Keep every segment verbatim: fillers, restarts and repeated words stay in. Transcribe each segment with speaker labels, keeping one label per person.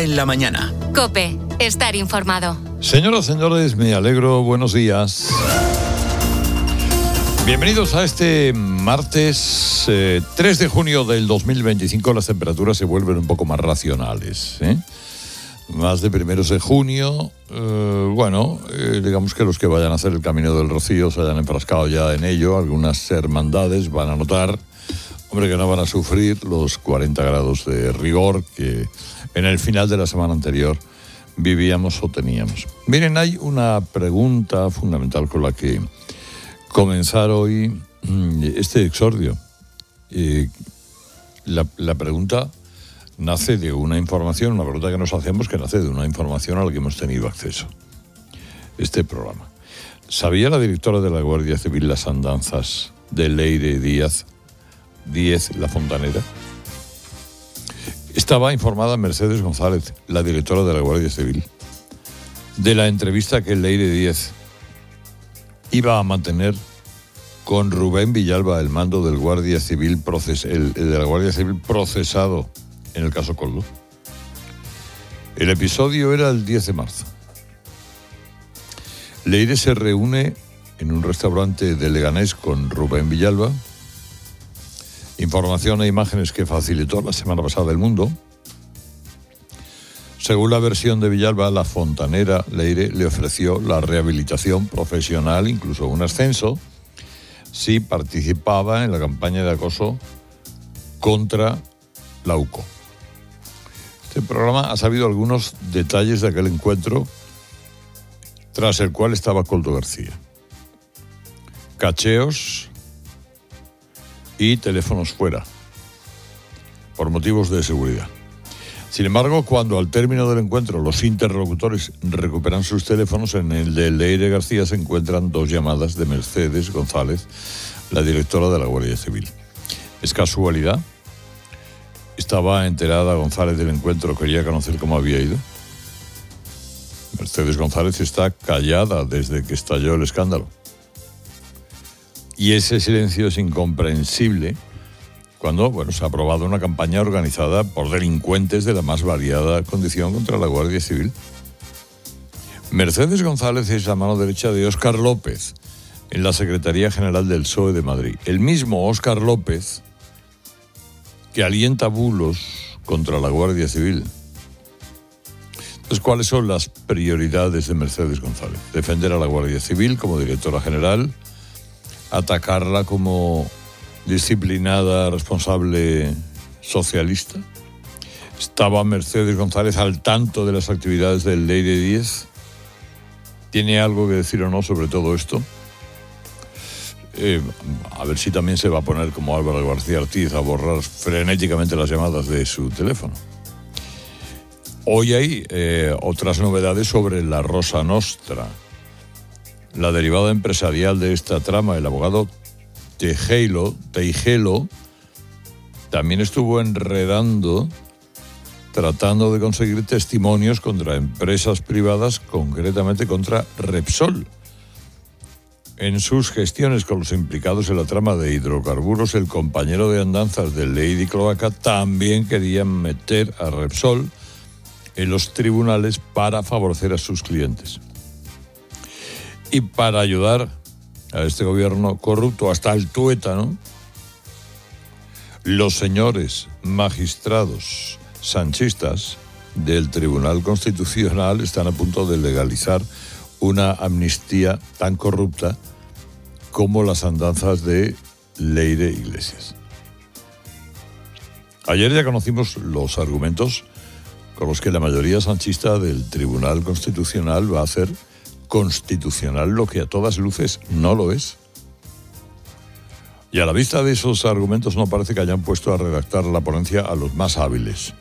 Speaker 1: en la mañana.
Speaker 2: COPE, estar informado.
Speaker 3: Señoras, señores, me alegro, buenos días. Bienvenidos a este martes eh, tres de junio del dos mil veinticinco. Las temperaturas se vuelven un poco más racionales, ¿eh? Más de primeros de junio. Eh, bueno, eh, digamos que los que vayan a hacer el Camino del Rocío se hayan enfrascado ya en ello. Algunas hermandades van a notar, hombre, que no van a sufrir los cuarenta grados de rigor que en el final de la semana anterior vivíamos o teníamos. Miren, hay una pregunta fundamental con la que comenzar hoy este exordio. Eh, la, la pregunta nace de una información, una pregunta que nos hacemos que nace de una información a la que hemos tenido acceso. Este programa. ¿Sabía la directora de la Guardia Civil las andanzas de Leire Díaz Díez la Fontanera? Estaba informada Mercedes González, la directora de la Guardia Civil, de la entrevista que Leire Díez iba a mantener con Rubén Villalba, el mando del Guardia Civil proces, el, el de la Guardia Civil procesado en el caso Koldo. El episodio era el diez de marzo. Leire se reúne en un restaurante de Leganés con Rubén Villalba. Información e imágenes que facilitó la semana pasada El Mundo. Según la versión de Villalba, la fontanera Leire le ofreció la rehabilitación profesional, incluso un ascenso, si participaba en la campaña de acoso contra la U C O. Este programa ha sabido algunos detalles de aquel encuentro, tras el cual estaba Koldo García. Cacheos y teléfonos fuera, por motivos de seguridad. Sin embargo, cuando al término del encuentro los interlocutores recuperan sus teléfonos, en el de Leire García se encuentran dos llamadas de Mercedes González, la directora de la Guardia Civil. ¿Es casualidad? ¿Estaba enterada González del encuentro? ¿Quería conocer cómo había ido? Mercedes González está callada desde que estalló el escándalo. Y ese silencio es incomprensible cuando, bueno, se ha aprobado una campaña organizada por delincuentes de la más variada condición contra la Guardia Civil. Mercedes González es la mano derecha de Óscar López en la Secretaría General del P S O E de Madrid. El mismo Óscar López que alienta bulos contra la Guardia Civil. Entonces, ¿cuáles son las prioridades de Mercedes González? Defender a la Guardia Civil como directora general, atacarla como disciplinada, responsable socialista. ¿Estaba Mercedes González al tanto de las actividades del Leire Díez? ¿Tiene algo que decir o no sobre todo esto? Eh, a ver si también se va a poner como Álvaro García Ortiz a borrar frenéticamente las llamadas de su teléfono. Hoy hay eh, otras novedades sobre la Rosa Nostra. La derivada empresarial de esta trama, el abogado Tejelo, Teijelo, también estuvo enredando, tratando de conseguir testimonios contra empresas privadas, concretamente contra Repsol. En sus gestiones con los implicados en la trama de hidrocarburos, el compañero de andanzas de Lady Cloaca también quería meter a Repsol en los tribunales para favorecer a sus clientes. Y para ayudar a este gobierno corrupto hasta el tuétano, los señores magistrados sanchistas del Tribunal Constitucional están a punto de legalizar una amnistía tan corrupta como las andanzas de Leire Iglesias. Ayer ya conocimos los argumentos con los que la mayoría sanchista del Tribunal Constitucional va a hacer constitucional lo que a todas luces no lo es. Y a la vista de esos argumentos no parece que hayan puesto a redactar la ponencia a los más hábiles,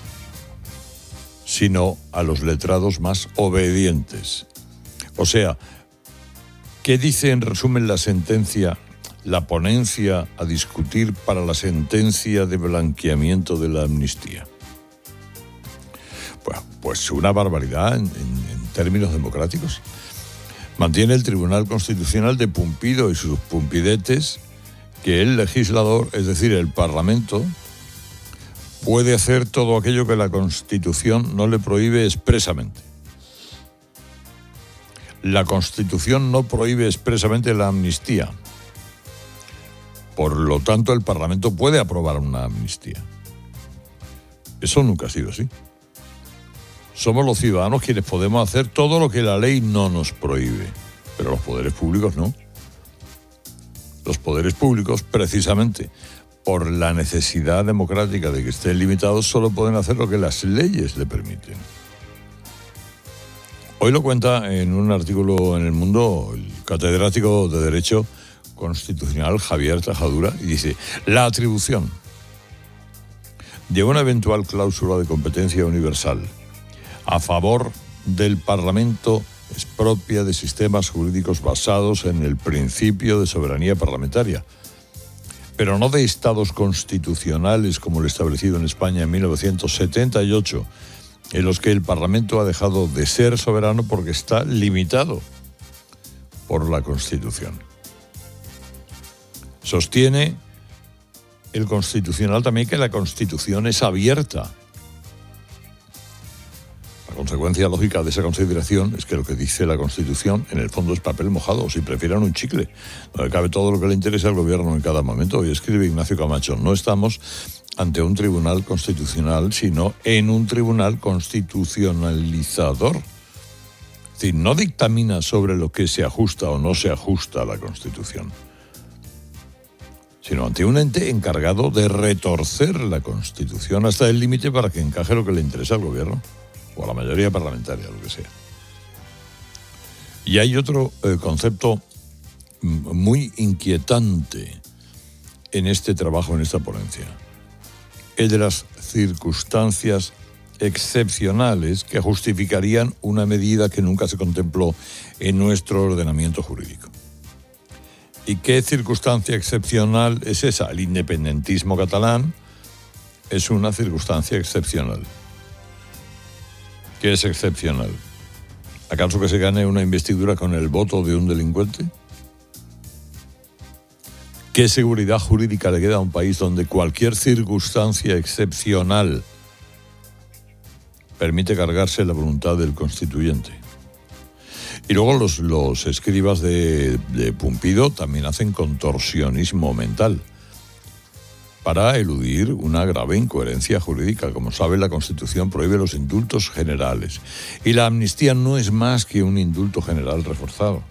Speaker 3: sino a los letrados más obedientes. O sea, ¿qué dice en resumen la sentencia, la ponencia a discutir para la sentencia de blanqueamiento de la amnistía? Bueno, pues una barbaridad en, en, en términos democráticos. Mantiene el Tribunal Constitucional de Pumpido y sus pumpidetes que el legislador, es decir, el Parlamento, puede hacer todo aquello que la Constitución no le prohíbe expresamente. La Constitución no prohíbe expresamente la amnistía. Por lo tanto, el Parlamento puede aprobar una amnistía. Eso nunca ha sido así. Somos los ciudadanos quienes podemos hacer todo lo que la ley no nos prohíbe, pero los poderes públicos no. Los poderes públicos, precisamente por la necesidad democrática de que estén limitados, solo pueden hacer lo que las leyes le permiten. Hoy lo cuenta en un artículo en El Mundo el catedrático de Derecho Constitucional Javier Tajadura, y dice: la atribución de una eventual cláusula de competencia universal a favor del Parlamento es propia de sistemas jurídicos basados en el principio de soberanía parlamentaria, pero no de estados constitucionales como lo establecido en España en mil novecientos setenta y ocho, en los que el Parlamento ha dejado de ser soberano porque está limitado por la Constitución. Sostiene el Constitucional también que la Constitución es abierta. La consecuencia lógica de esa consideración es que lo que dice la Constitución en el fondo es papel mojado, o si prefieren un chicle, donde cabe todo lo que le interesa al gobierno en cada momento. Y escribe Ignacio Camacho: no estamos ante un tribunal constitucional, sino en un tribunal constitucionalizador. Es decir, no dictamina sobre lo que se ajusta o no se ajusta a la Constitución, sino ante un ente encargado de retorcer la Constitución hasta el límite para que encaje lo que le interesa al gobierno o a la mayoría parlamentaria, lo que sea. Y hay otro eh, concepto muy inquietante en este trabajo, en esta ponencia: el de las circunstancias excepcionales que justificarían una medida que nunca se contempló en nuestro ordenamiento jurídico. ¿Y qué circunstancia excepcional es esa? El independentismo catalán es una circunstancia excepcional. ¿Qué es excepcional? ¿Acaso que se gane una investidura con el voto de un delincuente? ¿Qué seguridad jurídica le queda a un país donde cualquier circunstancia excepcional permite cargarse la voluntad del constituyente? Y luego los, los escribas de, de Pumpido también hacen contorsionismo mental para eludir una grave incoherencia jurídica. Como sabe, la Constitución prohíbe los indultos generales y la amnistía no es más que un indulto general reforzado.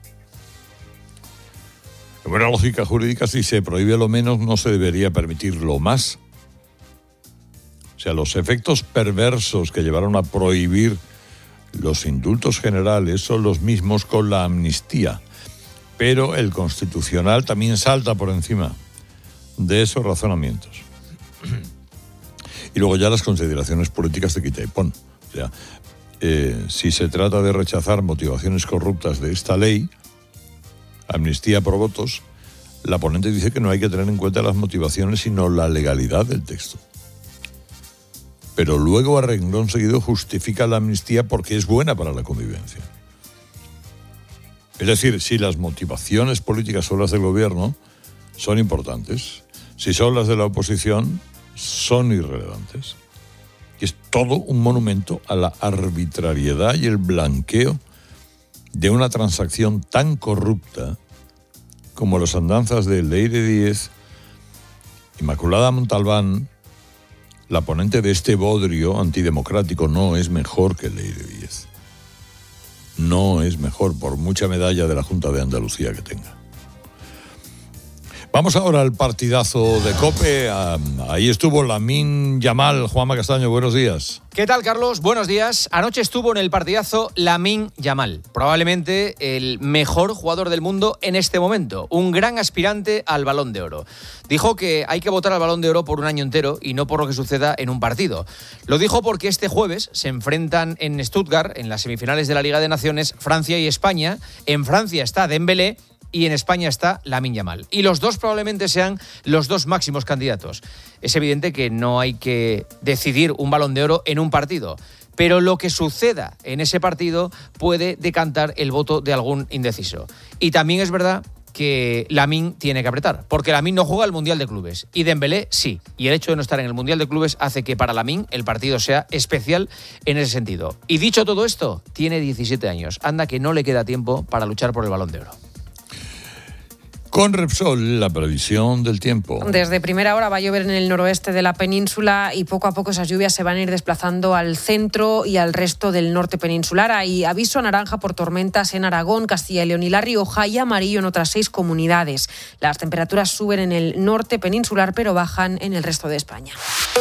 Speaker 3: En buena lógica jurídica, si se prohíbe lo menos, no se debería permitir lo más. O sea, los efectos perversos que llevaron a prohibir los indultos generales son los mismos con la amnistía, pero el Constitucional también salta por encima de esos razonamientos. Y luego ya las consideraciones políticas de quita y pon. O sea, eh, si se trata de rechazar motivaciones corruptas de esta ley, amnistía por votos, la ponente dice que no hay que tener en cuenta las motivaciones, sino la legalidad del texto. Pero luego, a renglón seguido, justifica la amnistía porque es buena para la convivencia. Es decir, si las motivaciones políticas son las del gobierno, son importantes. Si son las de la oposición, son irrelevantes. Y es todo un monumento a la arbitrariedad y el blanqueo de una transacción tan corrupta como las andanzas de Leire Díez, Inmaculada Montalbán. La ponente de este bodrio antidemocrático no es mejor que Leire Díez. No es mejor, por mucha medalla de la Junta de Andalucía que tenga. Vamos ahora al partidazo de COPE. Ahí estuvo Lamine Yamal. Juanma Castaño, buenos días.
Speaker 1: ¿Qué tal, Carlos? Buenos días. Anoche estuvo en el partidazo Lamine Yamal, probablemente el mejor jugador del mundo en este momento, un gran aspirante al Balón de Oro. Dijo que hay que votar al Balón de Oro por un año entero y no por lo que suceda en un partido. Lo dijo porque este jueves se enfrentan en Stuttgart, en las semifinales de la Liga de Naciones, Francia y España. En Francia está Dembélé y en España está Lamine Yamal. Y los dos probablemente sean los dos máximos candidatos. Es evidente que no hay que decidir un Balón de Oro en un partido, pero lo que suceda en ese partido puede decantar el voto de algún indeciso. Y también es verdad que Lamine tiene que apretar, porque Lamine no juega el Mundial de Clubes y Dembélé sí, y el hecho de no estar en el Mundial de Clubes hace que para Lamine el partido sea especial en ese sentido. Y dicho todo esto, tiene diecisiete años, anda que no le queda tiempo para luchar por el Balón de Oro.
Speaker 3: Con Repsol, la previsión del tiempo.
Speaker 4: Desde primera hora va a llover en el noroeste de la península y poco a poco esas lluvias se van a ir desplazando al centro y al resto del norte peninsular. Hay aviso naranja por tormentas en Aragón, Castilla y León y La Rioja y amarillo en otras seis comunidades. Las temperaturas suben en el norte peninsular pero bajan en el resto de España.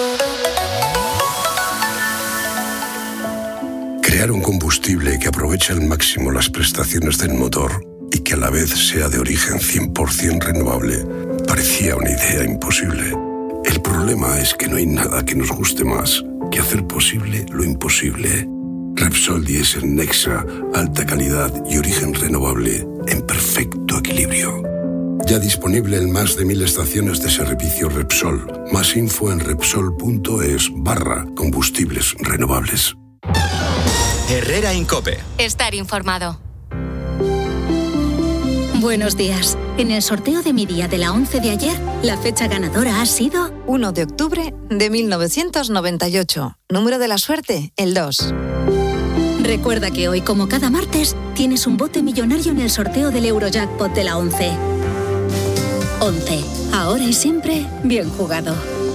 Speaker 5: Crear un combustible que aproveche al máximo las prestaciones del motor y que a la vez sea de origen cien por ciento renovable parecía una idea imposible. El problema es que no hay nada que nos guste más que hacer posible lo imposible. Repsol Diesel Nexa, alta calidad y origen renovable en perfecto equilibrio. Ya disponible en más de mil estaciones de servicio Repsol. Más info en repsol.es barra combustibles renovables.
Speaker 6: Herrera Incope.
Speaker 2: Estar informado.
Speaker 7: Buenos días. En el sorteo de mi día de la once de ayer, la fecha ganadora ha sido
Speaker 8: uno de octubre de mil novecientos noventa y ocho. Número de la suerte, el dos.
Speaker 7: Recuerda que hoy, como cada martes, tienes un bote millonario en el sorteo del Eurojackpot de la once. once. Ahora y siempre, bien jugado.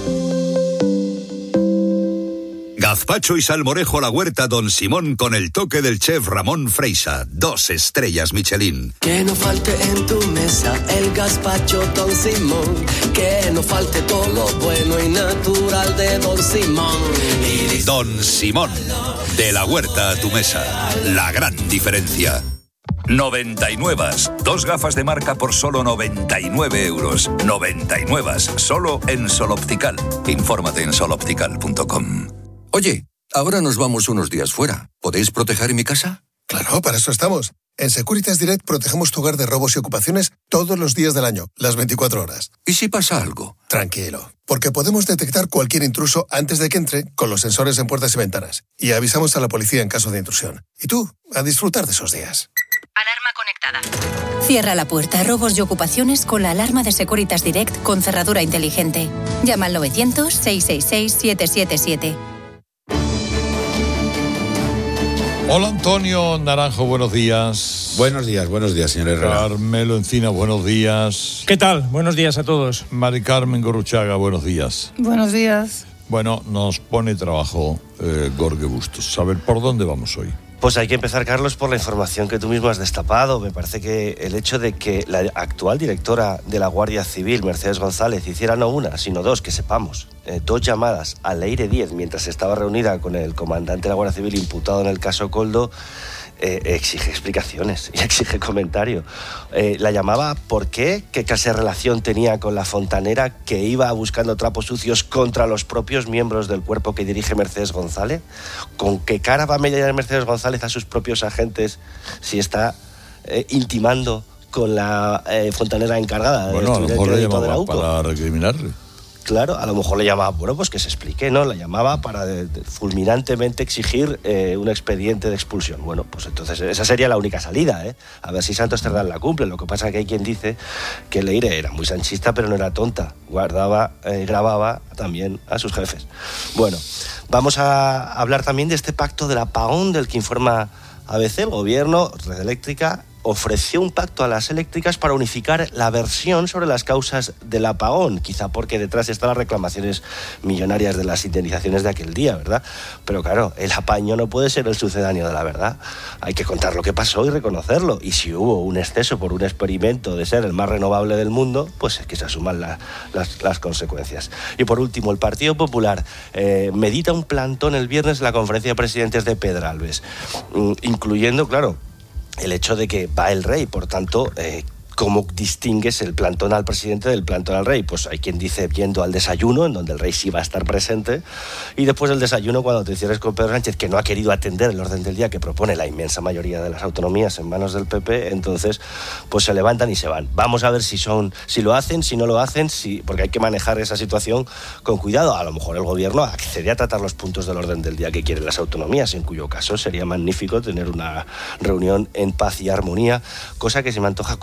Speaker 6: Gazpacho y salmorejo a la huerta Don Simón con el toque del chef Ramón Freisa. Dos estrellas Michelin.
Speaker 9: Que no falte en tu mesa el gazpacho Don Simón. Que no falte todo lo bueno y natural de Don Simón.
Speaker 6: Don Simón. De la huerta a tu mesa. La gran diferencia. noventa y nueve. Dos gafas de marca por solo noventa y nueve euros. noventa y nueve. Solo en Sol Optical. Infórmate en sol optical punto com.
Speaker 10: Oye, ahora nos vamos unos días fuera. ¿Podéis proteger mi casa?
Speaker 11: Claro, para eso estamos. En Securitas Direct protegemos tu hogar de robos y ocupaciones todos los días del año, las veinticuatro horas.
Speaker 10: ¿Y si pasa algo?
Speaker 11: Tranquilo, porque podemos detectar cualquier intruso antes de que entre con los sensores en puertas y ventanas. Y avisamos a la policía en caso de intrusión. Y tú, a disfrutar de esos días.
Speaker 12: Alarma conectada. Cierra la puerta a robos y ocupaciones con la alarma de Securitas Direct con cerradura inteligente. Llama al novecientos, seiscientos sesenta y seis, siete siete siete.
Speaker 3: Hola Antonio Naranjo, buenos días.
Speaker 13: Buenos días, buenos días, señor Herrera.
Speaker 3: Carmelo Encina, buenos días.
Speaker 14: ¿Qué tal? Buenos días a todos.
Speaker 3: Mari Carmen Gurruchaga, buenos días.
Speaker 15: Buenos días.
Speaker 3: Bueno, nos pone trabajo eh, Jorge Bustos. A ver, ¿por dónde vamos hoy?
Speaker 16: Pues hay que empezar, Carlos, por la información que tú mismo has destapado. Me parece que el hecho de que la actual directora de la Guardia Civil, Mercedes González, hiciera no una, sino dos, que sepamos, eh, dos llamadas a Leire Díez mientras estaba reunida con el comandante de la Guardia Civil imputado en el caso Koldo, eh, exige explicaciones y exige comentario. Eh, la llamaba ¿por qué? ¿Qué clase de relación tenía con la fontanera que iba buscando trapos sucios contra los propios miembros del cuerpo que dirige Mercedes González? ¿Con qué cara va a mediar Mercedes González a sus propios agentes si está eh, intimando con la eh, fontanera encargada?
Speaker 3: Bueno,
Speaker 16: de
Speaker 3: a lo mejor le llamaba
Speaker 16: de
Speaker 3: para recriminarle.
Speaker 16: Claro, a lo mejor le llamaba, bueno, pues que se explique, ¿no? La llamaba para de, de, fulminantemente exigir eh, un expediente de expulsión. Bueno, pues entonces esa sería la única salida, ¿eh? A ver si Santos Cerdán la cumple. Lo que pasa es que hay quien dice que Leire era muy sanchista, pero no era tonta. Guardaba, eh, grababa también a sus jefes. Bueno, vamos a hablar también de este pacto del apagón del que informa A B C. El gobierno, Red Eléctrica, ofreció un pacto a las eléctricas para unificar la versión sobre las causas del apagón, quizá porque detrás están las reclamaciones millonarias de las indemnizaciones de aquel día, ¿verdad? Pero claro, el apaño no puede ser el sucedáneo de la verdad. Hay que contar lo que pasó y reconocerlo. Y si hubo un exceso por un experimento de ser el más renovable del mundo, pues es que se asuman la, las, las consecuencias. Y por último, el Partido Popular eh, medita un plantón el viernes en la conferencia de presidentes de Pedralbes, incluyendo, claro, el hecho de que va el rey, por tanto, eh, ¿cómo distingues el plantón al presidente del plantón al rey? Pues hay quien dice yendo al desayuno, en donde el rey sí va a estar presente, y después del desayuno, cuando te cierres con Pedro Sánchez, que no ha querido atender el orden del día que propone la inmensa mayoría de las autonomías en manos del P P, entonces pues se levantan y se van. Vamos a ver si son, si lo hacen, si no lo hacen, si, porque hay que manejar esa situación con cuidado. A lo mejor el gobierno accede a tratar los puntos del orden del día que quieren las autonomías, en cuyo caso sería magnífico tener una reunión en paz y armonía, cosa que se me antoja complicada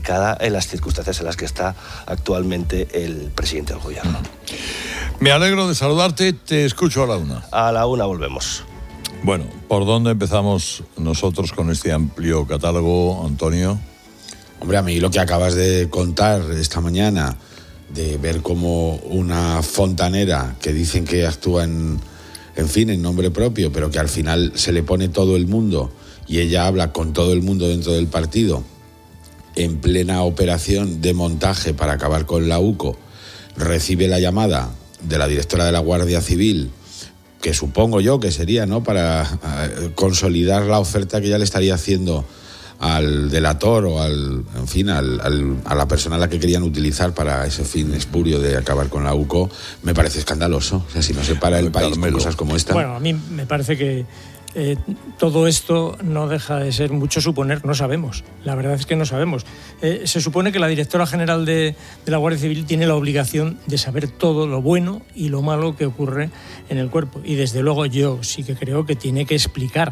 Speaker 16: delicada en las circunstancias en las que está actualmente el presidente del gobierno.
Speaker 3: Me alegro de saludarte, te escucho a la una.
Speaker 16: A la una volvemos.
Speaker 3: Bueno, ¿por dónde empezamos nosotros con este amplio catálogo, Antonio?
Speaker 13: Hombre, a mí lo que acabas de contar esta mañana, de ver cómo una fontanera que dicen que actúa en, en fin, en nombre propio, pero que al final se le pone todo el mundo y ella habla con todo el mundo dentro del partido, en plena operación de montaje para acabar con la U C O, recibe la llamada de la directora de la Guardia Civil, que supongo yo que sería, ¿no?, para uh, consolidar la oferta que ya le estaría haciendo al delator o al, en fin, al, al, a la persona a la que querían utilizar para ese fin espurio de acabar con la U C O. Me parece escandaloso. O sea, si no se para el país con cosas como esta.
Speaker 14: Bueno, a mí me parece que eh, todo esto no deja de ser mucho suponer, no sabemos. La verdad es que no sabemos. Eh, se supone que la directora general de, de la Guardia Civil tiene la obligación de saber todo lo bueno y lo malo que ocurre en el cuerpo. Y desde luego yo sí que creo que tiene que explicar.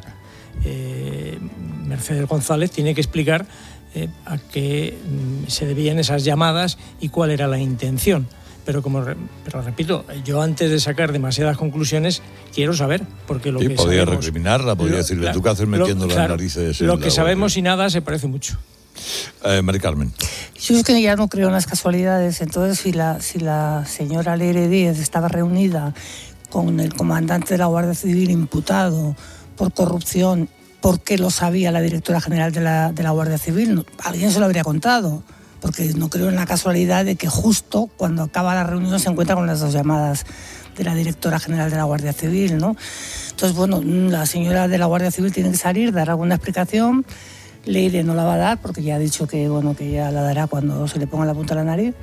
Speaker 14: Eh, Mercedes González tiene que explicar eh, a qué mm, se debían esas llamadas y cuál era la intención. Pero como pero repito, yo antes de sacar demasiadas conclusiones quiero saber, porque lo
Speaker 3: sí,
Speaker 14: que
Speaker 3: podría
Speaker 14: sabemos,
Speaker 3: recriminarla, podría
Speaker 14: lo,
Speaker 3: decirle,
Speaker 14: claro,
Speaker 3: tú qué haces metiendo
Speaker 14: lo,
Speaker 3: las
Speaker 14: claro,
Speaker 3: narices
Speaker 14: lo
Speaker 3: en
Speaker 14: que
Speaker 3: la
Speaker 14: sabemos
Speaker 3: guardia.
Speaker 14: y nada se parece mucho.
Speaker 3: Eh, Mari Carmen.
Speaker 15: Yo es que ya no creo en las casualidades. Entonces, si la, si la señora Leire Díez estaba reunida con el comandante de la Guardia Civil imputado por corrupción, ¿por qué lo sabía la directora general de la, de la Guardia Civil? Alguien se lo habría contado, porque no creo en la casualidad de que justo cuando acaba la reunión se encuentra con las dos llamadas de la directora general de la Guardia Civil, ¿no? Entonces, bueno, la señora de la Guardia Civil tiene que salir, dar alguna explicación. Leire no la va a dar porque ya ha dicho que, bueno, que ya la dará cuando se le ponga la punta a la nariz.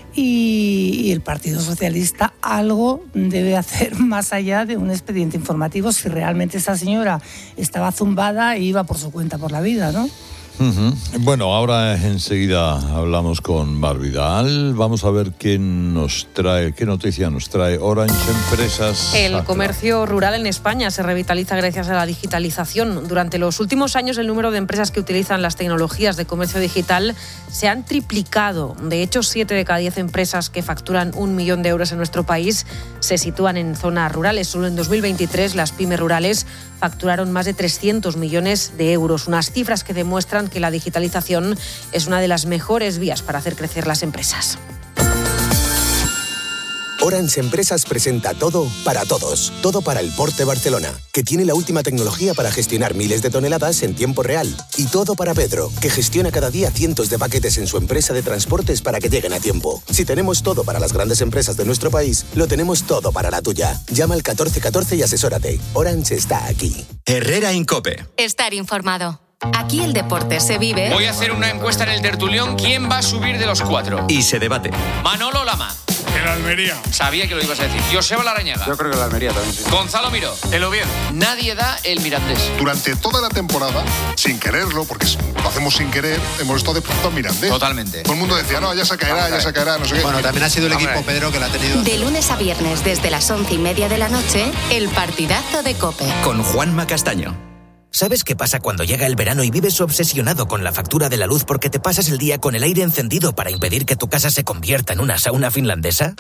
Speaker 15: Y, y el Partido Socialista algo debe hacer más allá de un expediente informativo si realmente esa señora estaba zumbada e iba por su cuenta por la vida, ¿no?
Speaker 3: Uh-huh. Bueno, ahora enseguida hablamos con Mar Vidal. Vamos a ver qué nos trae, qué noticia nos trae Orange Empresas.
Speaker 4: El comercio rural en España se revitaliza gracias a la digitalización. Durante los últimos años, el número de empresas que utilizan las tecnologías de comercio digital se han triplicado. De hecho, siete de cada diez empresas que facturan un millón de euros en nuestro país se sitúan en zonas rurales. Solo en dos mil veintitrés, las pymes rurales facturaron más de trescientos millones de euros. Unas cifras que demuestran que la digitalización es una de las mejores vías para hacer crecer las empresas.
Speaker 17: Orange Empresas presenta Todo para Todos. Todo para el Port de Barcelona, que tiene la última tecnología para gestionar miles de toneladas en tiempo real. Y Todo para Pedro, que gestiona cada día cientos de paquetes en su empresa de transportes para que lleguen a tiempo. Si tenemos todo para las grandes empresas de nuestro país, lo tenemos todo para la tuya. Llama al catorce catorce y asesórate. Orange está aquí.
Speaker 18: Herrera Incope.
Speaker 2: Estar informado. Aquí el deporte se vive.
Speaker 1: Voy a hacer una encuesta en el tertulión. ¿Quién va a subir de los cuatro?
Speaker 18: Y se debate.
Speaker 1: Manolo Lama.
Speaker 19: El Almería.
Speaker 1: Sabía que lo ibas a decir. Joseba Larrañaga.
Speaker 19: Yo creo que el Almería también, sí.
Speaker 1: Gonzalo Miró.
Speaker 19: El Oviedo.
Speaker 1: Nadie da el Mirandés.
Speaker 19: Durante toda la temporada, sin quererlo, porque lo hacemos sin querer, hemos estado de pronto Mirandés.
Speaker 1: Totalmente.
Speaker 19: Todo el mundo decía, no, ya se caerá, ya se caerá, no sé qué.
Speaker 20: Bueno, también ha sido el equipo, Pedro, que la ha tenido.
Speaker 2: De lunes a viernes, desde las once y media de la noche, el partidazo de COPE.
Speaker 18: Con Juanma Castaño.
Speaker 21: ¿Sabes qué pasa cuando llega el verano y vives obsesionado con la factura de la luz porque te pasas el día con el aire encendido para impedir que tu casa se convierta en una sauna finlandesa?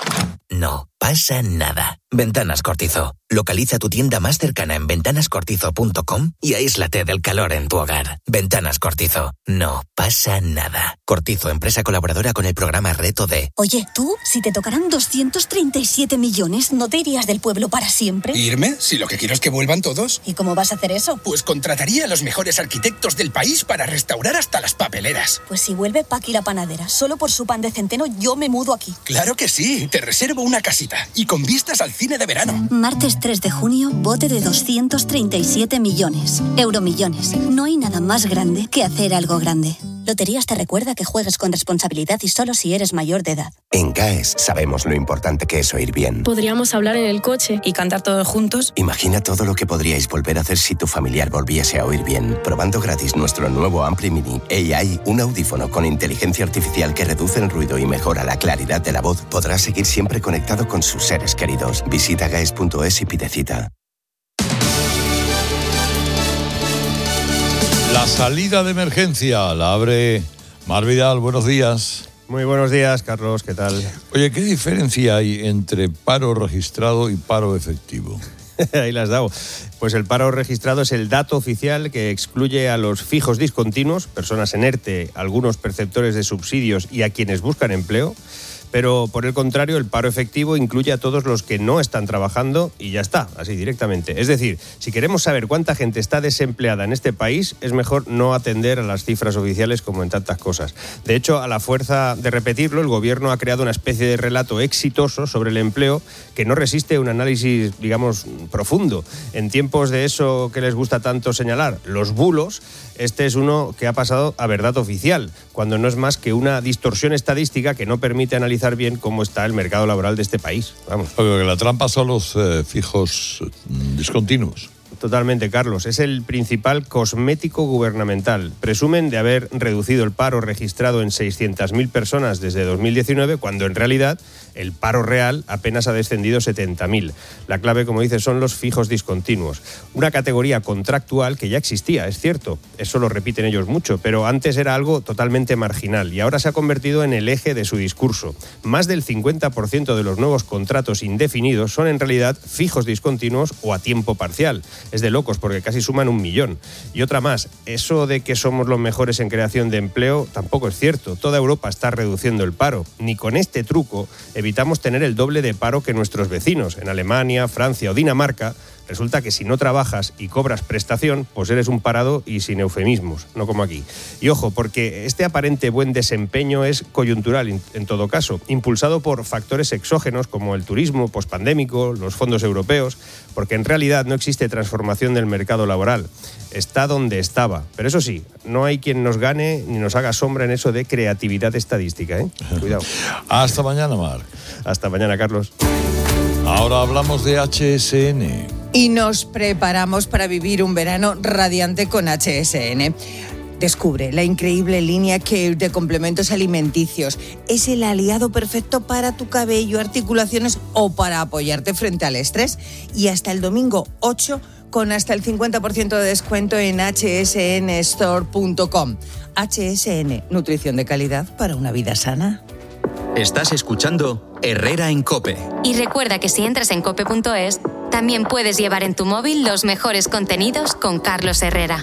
Speaker 21: No pasa nada. Ventanas Cortizo. Localiza tu tienda más cercana en ventanas cortizo punto com y aíslate del calor en tu hogar. Ventanas Cortizo. No pasa nada. Cortizo, empresa colaboradora con el programa Reto D.
Speaker 22: Oye, tú, si te tocaran doscientos treinta y siete millones, ¿no te irías del pueblo para siempre?
Speaker 23: ¿Irme? Si lo que quiero es que vuelvan todos.
Speaker 22: ¿Y cómo vas a hacer eso?
Speaker 23: Pues contrataría a los mejores arquitectos del país para restaurar hasta las papeleras.
Speaker 22: Pues si vuelve Paqui la panadera, solo por su pan de centeno yo me mudo aquí.
Speaker 23: Claro que sí, te reservo una casita y con vistas al cine de verano.
Speaker 22: Martes tres de junio, bote de doscientos treinta y siete millones. Euromillones. No hay nada más grande que hacer algo grande. Loterías te recuerda que juegues con responsabilidad y solo si eres mayor de edad.
Speaker 17: En C A E S sabemos lo importante que es oír bien.
Speaker 24: Podríamos hablar en el coche y cantar todos juntos.
Speaker 17: Imagina todo lo que podríais volver a hacer si tu familiar volviese a oír bien. Probando gratis nuestro nuevo Ampli Mini A I, un audífono con inteligencia artificial que reduce el ruido y mejora la claridad de la voz, podrás seguir siempre conectado con sus seres queridos. Visita gaes punto es y pide cita.
Speaker 3: La salida de emergencia la abre Mar Vidal, buenos días.
Speaker 5: Muy buenos días, Carlos, ¿qué tal?
Speaker 3: Oye, ¿qué diferencia hay entre paro registrado y paro efectivo?
Speaker 5: Ahí la has dado. Pues el paro registrado es el dato oficial que excluye a los fijos discontinuos, personas en ERTE, algunos perceptores de subsidios y a quienes buscan empleo. Pero, por el contrario, el paro efectivo incluye a todos los que no están trabajando y ya está, así directamente. Es decir, si queremos saber cuánta gente está desempleada en este país, es mejor no atender a las cifras oficiales como en tantas cosas. De hecho, a la fuerza de repetirlo, el Gobierno ha creado una especie de relato exitoso sobre el empleo que no resiste un análisis, digamos, profundo. En tiempos de eso que les gusta tanto señalar, los bulos, este es uno que ha pasado a verdad oficial, cuando no es más que una distorsión estadística que no permite analizar bien cómo está el mercado laboral de este país. Vamos.
Speaker 3: Oye, que la trampa son los eh, fijos discontinuos.
Speaker 5: Totalmente, Carlos. Es el principal cosmético gubernamental. Presumen de haber reducido el paro registrado en seiscientas mil personas desde dos mil diecinueve, cuando en realidad el paro real apenas ha descendido setenta mil. La clave, como dices, son los fijos discontinuos. Una categoría contractual que ya existía, es cierto. Eso lo repiten ellos mucho, pero antes era algo totalmente marginal y ahora se ha convertido en el eje de su discurso. Más del cincuenta por ciento de los nuevos contratos indefinidos son en realidad fijos discontinuos o a tiempo parcial. Es de locos porque casi suman un millón. Y otra más, eso de que somos los mejores en creación de empleo tampoco es cierto. Toda Europa está reduciendo el paro. Ni con este truco evitamos tener el doble de paro que nuestros vecinos. En Alemania, Francia o Dinamarca, resulta que si no trabajas y cobras prestación, pues eres un parado y sin eufemismos, no como aquí. Y ojo, porque este aparente buen desempeño es coyuntural en todo caso, impulsado por factores exógenos como el turismo pospandémico, los fondos europeos, porque en realidad no existe transformación del mercado laboral. Está donde estaba. Pero eso sí, no hay quien nos gane ni nos haga sombra en eso de creatividad estadística, ¿eh? Cuidado.
Speaker 3: Hasta mañana, Marc.
Speaker 5: Hasta mañana, Carlos.
Speaker 3: Ahora hablamos de H S N.
Speaker 7: Y nos preparamos para vivir un verano radiante con H S N. Descubre la increíble línea Care de complementos alimenticios. Es el aliado perfecto para tu cabello, articulaciones o para apoyarte frente al estrés. Y hasta el domingo ocho, con hasta el cincuenta por ciento de descuento en hache ese ene store punto com. H S N, nutrición de calidad para una vida sana.
Speaker 18: Estás escuchando Herrera en COPE.
Speaker 2: Y recuerda que si entras en cope punto es, también puedes llevar en tu móvil los mejores contenidos con Carlos Herrera.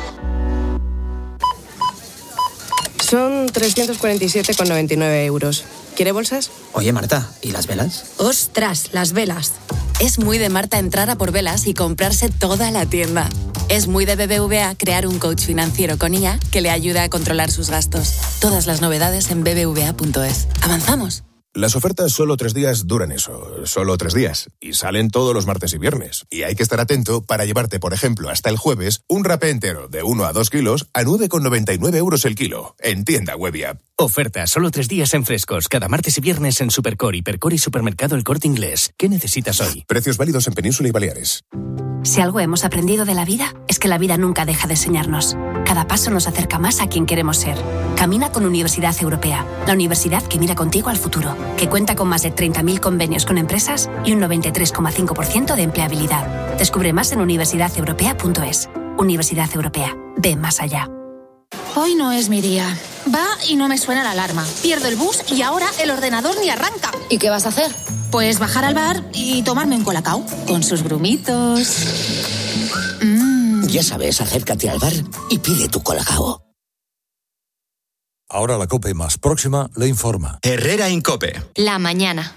Speaker 24: Son trescientos cuarenta y siete con noventa y nueve euros. ¿Quiere bolsas?
Speaker 8: Oye, Marta, ¿y las velas?
Speaker 24: ¡Ostras, las velas! Es muy de Marta entrar a por velas y comprarse toda la tienda. Es muy de B B V A crear un coach financiero con I A que le ayuda a controlar sus gastos. Todas las novedades en be be ve a punto es. ¡Avanzamos!
Speaker 9: Las ofertas solo tres días duran eso, solo tres días, y salen todos los martes y viernes. Y hay que estar atento para llevarte, por ejemplo, hasta el jueves, un rapé entero de uno a dos kilos a nueve con noventa y nueve euros el kilo, en tienda web y app.
Speaker 25: Oferta solo tres días en Frescos, cada martes y viernes en Supercore, Hipercore y Supermercado El Corte Inglés. ¿Qué necesitas hoy?
Speaker 9: Precios válidos en Península y Baleares.
Speaker 26: Si algo hemos aprendido de la vida, es que la vida nunca deja de enseñarnos. Cada paso nos acerca más a quien queremos ser. Camina con Universidad Europea, la universidad que mira contigo al futuro, que cuenta con más de treinta mil convenios con empresas y un noventa y tres coma cinco por ciento de empleabilidad. Descubre más en universidad europea punto es. Universidad Europea. Ve más allá.
Speaker 27: Hoy no es mi día. Va y no me suena la alarma. Pierdo el bus y ahora el ordenador ni arranca. ¿Y qué vas a hacer? Pues bajar al bar y tomarme un colacao con sus grumitos.
Speaker 28: Mm. Ya sabes, acércate al bar y pide tu colacao.
Speaker 3: Ahora la COPE más próxima le informa.
Speaker 18: Herrera en COPE.
Speaker 2: La mañana.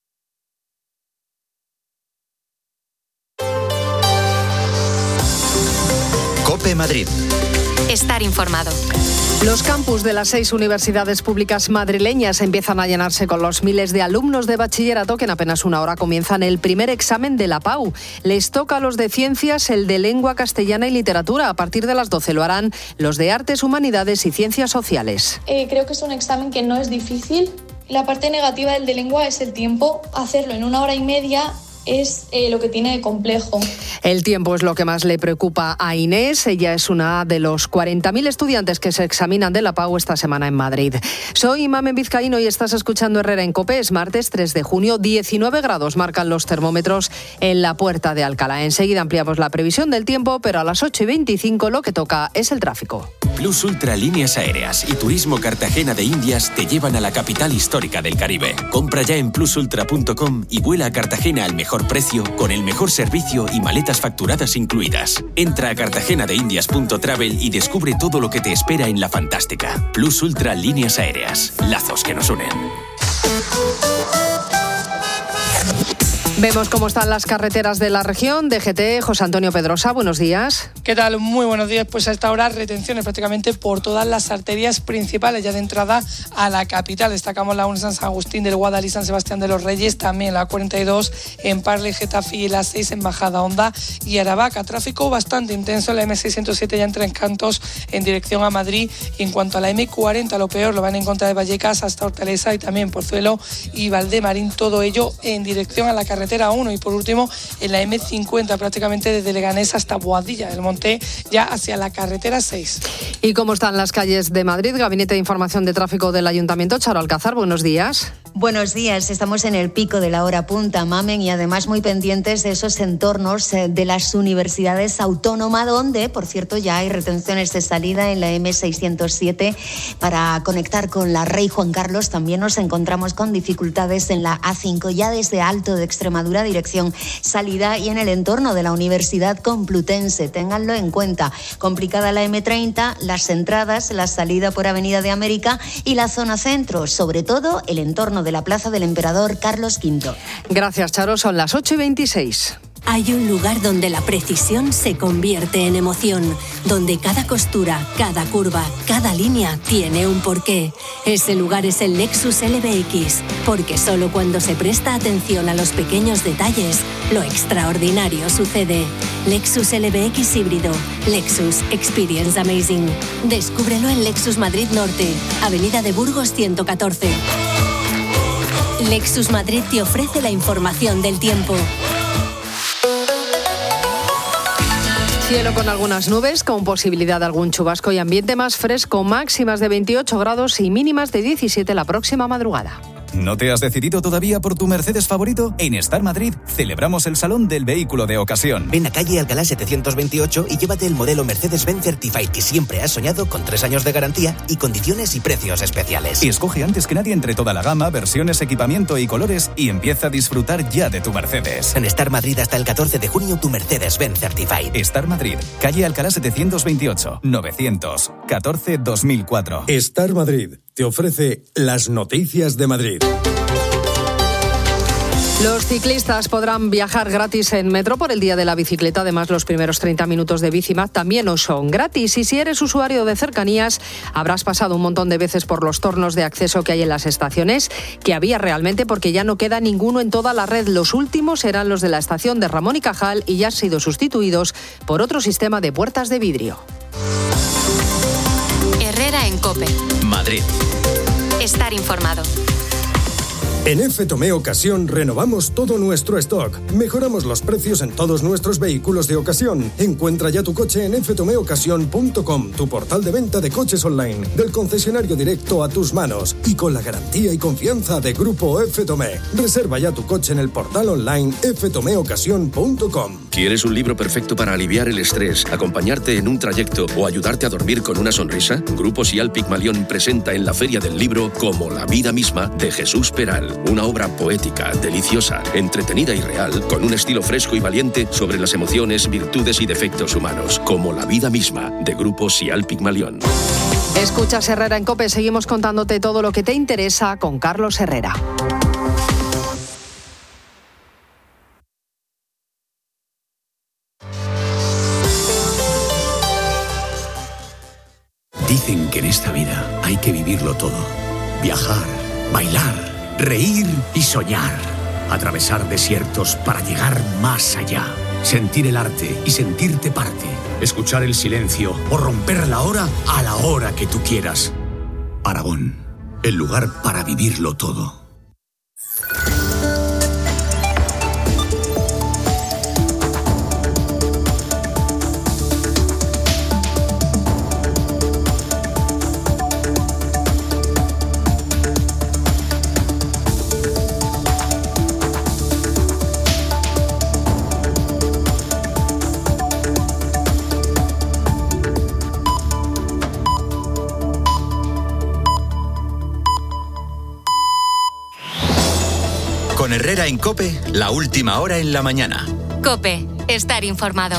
Speaker 18: COPE Madrid.
Speaker 2: Estar informado.
Speaker 4: Los campus de las seis universidades públicas madrileñas empiezan a llenarse con los miles de alumnos de bachillerato que en apenas una hora comienzan el primer examen de la P A U. Les toca a los de ciencias el de lengua castellana y literatura. A partir de las doce lo harán los de artes, humanidades y ciencias sociales.
Speaker 29: Eh, creo que es un examen que no es difícil. La parte negativa del de lengua es el tiempo. Hacerlo en una hora y media es eh, lo que tiene de complejo.
Speaker 4: El tiempo es lo que más le preocupa a Inés. Ella es una de los cuarenta mil estudiantes que se examinan de la P A U esta semana en Madrid. Soy Mamen Vizcaíno y estás escuchando Herrera en COPE. Es martes tres de junio, diecinueve grados marcan los termómetros en la Puerta de Alcalá. Enseguida ampliamos la previsión del tiempo, pero a las ocho y veinticinco lo que toca es el tráfico.
Speaker 1: Plus Ultra Líneas Aéreas y Turismo Cartagena de Indias te llevan a la capital histórica del Caribe. Compra ya en plus ultra punto com y vuela a Cartagena al mejor precio, con el mejor servicio y maletas facturadas incluidas. Entra a cartagena de indias punto travel y descubre todo lo que te espera en la fantástica Plus Ultra Líneas Aéreas. Lazos que nos unen.
Speaker 4: Vemos cómo están las carreteras de la región. D G T, José Antonio Pedrosa, buenos días.
Speaker 6: ¿Qué tal? Muy buenos días. Pues a esta hora retenciones prácticamente por todas las arterias principales, ya de entrada a la capital. Destacamos la uno en San Agustín del Guadalí, San Sebastián de los Reyes, también la cuarenta y dos en Parla y Getafe y la seis en Bajada Honda y Aravaca. Tráfico bastante intenso en la eme seiscientos siete ya en Tres Cantos en dirección a Madrid. Y en cuanto a la eme cuarenta, lo peor lo van a encontrar de Vallecas hasta Hortaleza y también Pozuelo y Valdemarín, todo ello en dirección a la carretera uno. Y por último en la eme cincuenta prácticamente desde Leganés hasta Boadilla del Monte ya hacia la carretera seis.
Speaker 4: ¿Y cómo están las calles de Madrid? Gabinete de Información de Tráfico del Ayuntamiento, Charo Alcázar, buenos días.
Speaker 10: Buenos días, estamos en el pico de la hora punta, Mamen, y además muy pendientes de esos entornos de las universidades autónomas, donde, por cierto, ya hay retenciones de salida en la eme seiscientos siete para conectar con la Rey Juan Carlos. También nos encontramos con dificultades en la a cinco, ya desde Alto de Extremadura, dirección salida, y en el entorno de la Universidad Complutense. Ténganlo en cuenta. Complicada la eme treinta, las entradas, la salida por Avenida de América y la zona centro, sobre todo el entorno de la Plaza del Emperador Carlos quinto.
Speaker 4: Gracias, Charo. Son las ocho y veintiséis.
Speaker 22: Hay un lugar donde la precisión se convierte en emoción, donde cada costura, cada curva, cada línea tiene un porqué. Ese lugar es el Lexus L B X, porque solo cuando se presta atención a los pequeños detalles, lo extraordinario sucede. Lexus L B X híbrido. Lexus Experience Amazing. Descúbrelo en Lexus Madrid Norte, Avenida de Burgos ciento catorce. Lexus Madrid te ofrece la información del tiempo.
Speaker 4: Cielo con algunas nubes, con posibilidad de algún chubasco y ambiente más fresco, máximas de veintiocho grados y mínimas de diecisiete la próxima madrugada.
Speaker 11: ¿No te has decidido todavía por tu Mercedes favorito? En Star Madrid celebramos el Salón del Vehículo de Ocasión.
Speaker 28: Ven a calle Alcalá setecientos veintiocho y llévate el modelo Mercedes-Benz Certified que siempre has soñado, con tres años de garantía y condiciones y precios especiales.
Speaker 11: Y escoge antes que nadie entre toda la gama, versiones, equipamiento y colores y empieza a disfrutar ya de tu Mercedes.
Speaker 28: En Star Madrid hasta el catorce de junio tu Mercedes-Benz Certified.
Speaker 11: Star Madrid, calle Alcalá setecientos veintiocho, novecientos catorce dos mil cuatro.
Speaker 12: Star Madrid te ofrece las noticias de Madrid.
Speaker 4: Los ciclistas podrán viajar gratis en metro por el Día de la Bicicleta. Además, los primeros treinta minutos de Bicimap también os son gratis. Y si eres usuario de cercanías, habrás pasado un montón de veces por los tornos de acceso que hay en las estaciones, que había realmente, porque ya no queda ninguno en toda la red. Los últimos eran los de la estación de Ramón y Cajal y ya han sido sustituidos por otro sistema de puertas de vidrio.
Speaker 2: Herrera en COPE.
Speaker 18: Madrid.
Speaker 2: Estar informado.
Speaker 12: En F Tomé Ocasión renovamos todo nuestro stock. Mejoramos los precios en todos nuestros vehículos de ocasión. Encuentra ya tu coche en f tomé ocasión punto com, tu portal de venta de coches online, del concesionario directo a tus manos y con la garantía y confianza de Grupo F Tomé. Reserva ya tu coche en el portal online f tomé ocasión punto com.
Speaker 13: ¿Quieres un libro perfecto para aliviar el estrés, acompañarte en un trayecto o ayudarte a dormir con una sonrisa? Grupo Sial Pigmalión presenta en la Feria del Libro Como la vida misma, de Jesús Peral. Una obra poética, deliciosa, entretenida y real, con un estilo fresco y valiente sobre las emociones, virtudes y defectos humanos. Como la vida misma, de Grupo Sial Pigmalión.
Speaker 4: Escuchas Herrera en COPE. Seguimos contándote todo lo que te interesa con Carlos Herrera.
Speaker 14: Dicen que en esta vida hay que vivirlo todo. Viajar, bailar, reír y soñar. Atravesar desiertos para llegar más allá. Sentir el arte y sentirte parte. Escuchar el silencio o romper la hora a la hora que tú quieras. Aragón, el lugar para vivirlo todo.
Speaker 18: Herrera en COPE, la última hora en la mañana.
Speaker 2: COPE, estar informado.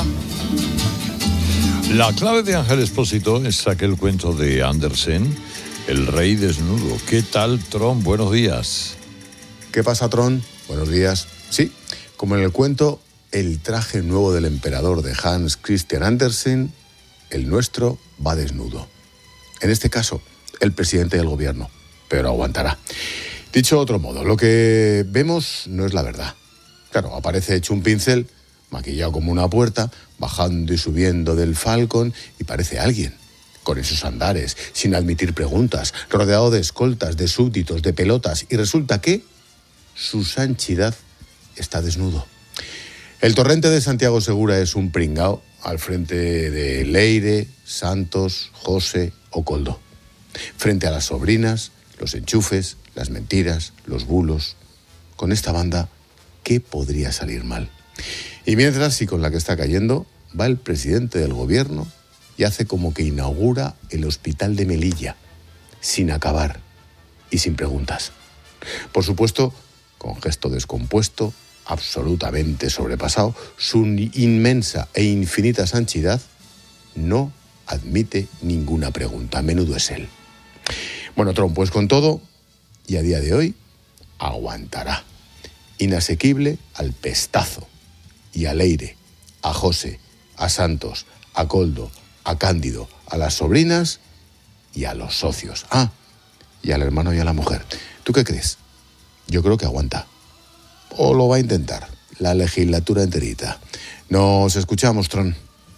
Speaker 3: La clave de Ángel Expósito es aquel cuento de Andersen, El rey desnudo. ¿Qué tal, Tron? Buenos días.
Speaker 5: ¿Qué pasa, Tron? Buenos días. Sí, como en el cuento El traje nuevo del emperador de Hans Christian Andersen, el nuestro va desnudo. En este caso, el presidente del gobierno, pero aguantará. Dicho de otro modo, lo que vemos no es la verdad. Claro, aparece hecho un pincel, maquillado como una puerta, bajando y subiendo del Falcon, y parece alguien, con esos andares, sin admitir preguntas, rodeado de escoltas, de súbditos, de pelotas, y resulta que su santidad está desnudo. El torrente de Santiago Segura es un pringao al frente de Leire, Santos, José o Coldo. Frente a las sobrinas, los enchufes, las mentiras, los bulos. Con esta banda, ¿qué podría salir mal? Y mientras, y con la que está cayendo, va el presidente del gobierno y hace como que inaugura el hospital de Melilla, sin acabar y sin preguntas. Por supuesto, con gesto descompuesto, absolutamente sobrepasado, su inmensa e infinita santidad no admite ninguna pregunta. A menudo es él. Bueno, Trump, pues con todo, y a día de hoy, aguantará. Inasequible al pestazo, y a Leire, a José, a Santos, a Coldo, a Cándido, a las sobrinas y a los socios. Ah, y al hermano y a la mujer. ¿Tú qué crees? Yo creo que aguanta. O lo va a intentar, la legislatura enterita. Nos escuchamos, Tron.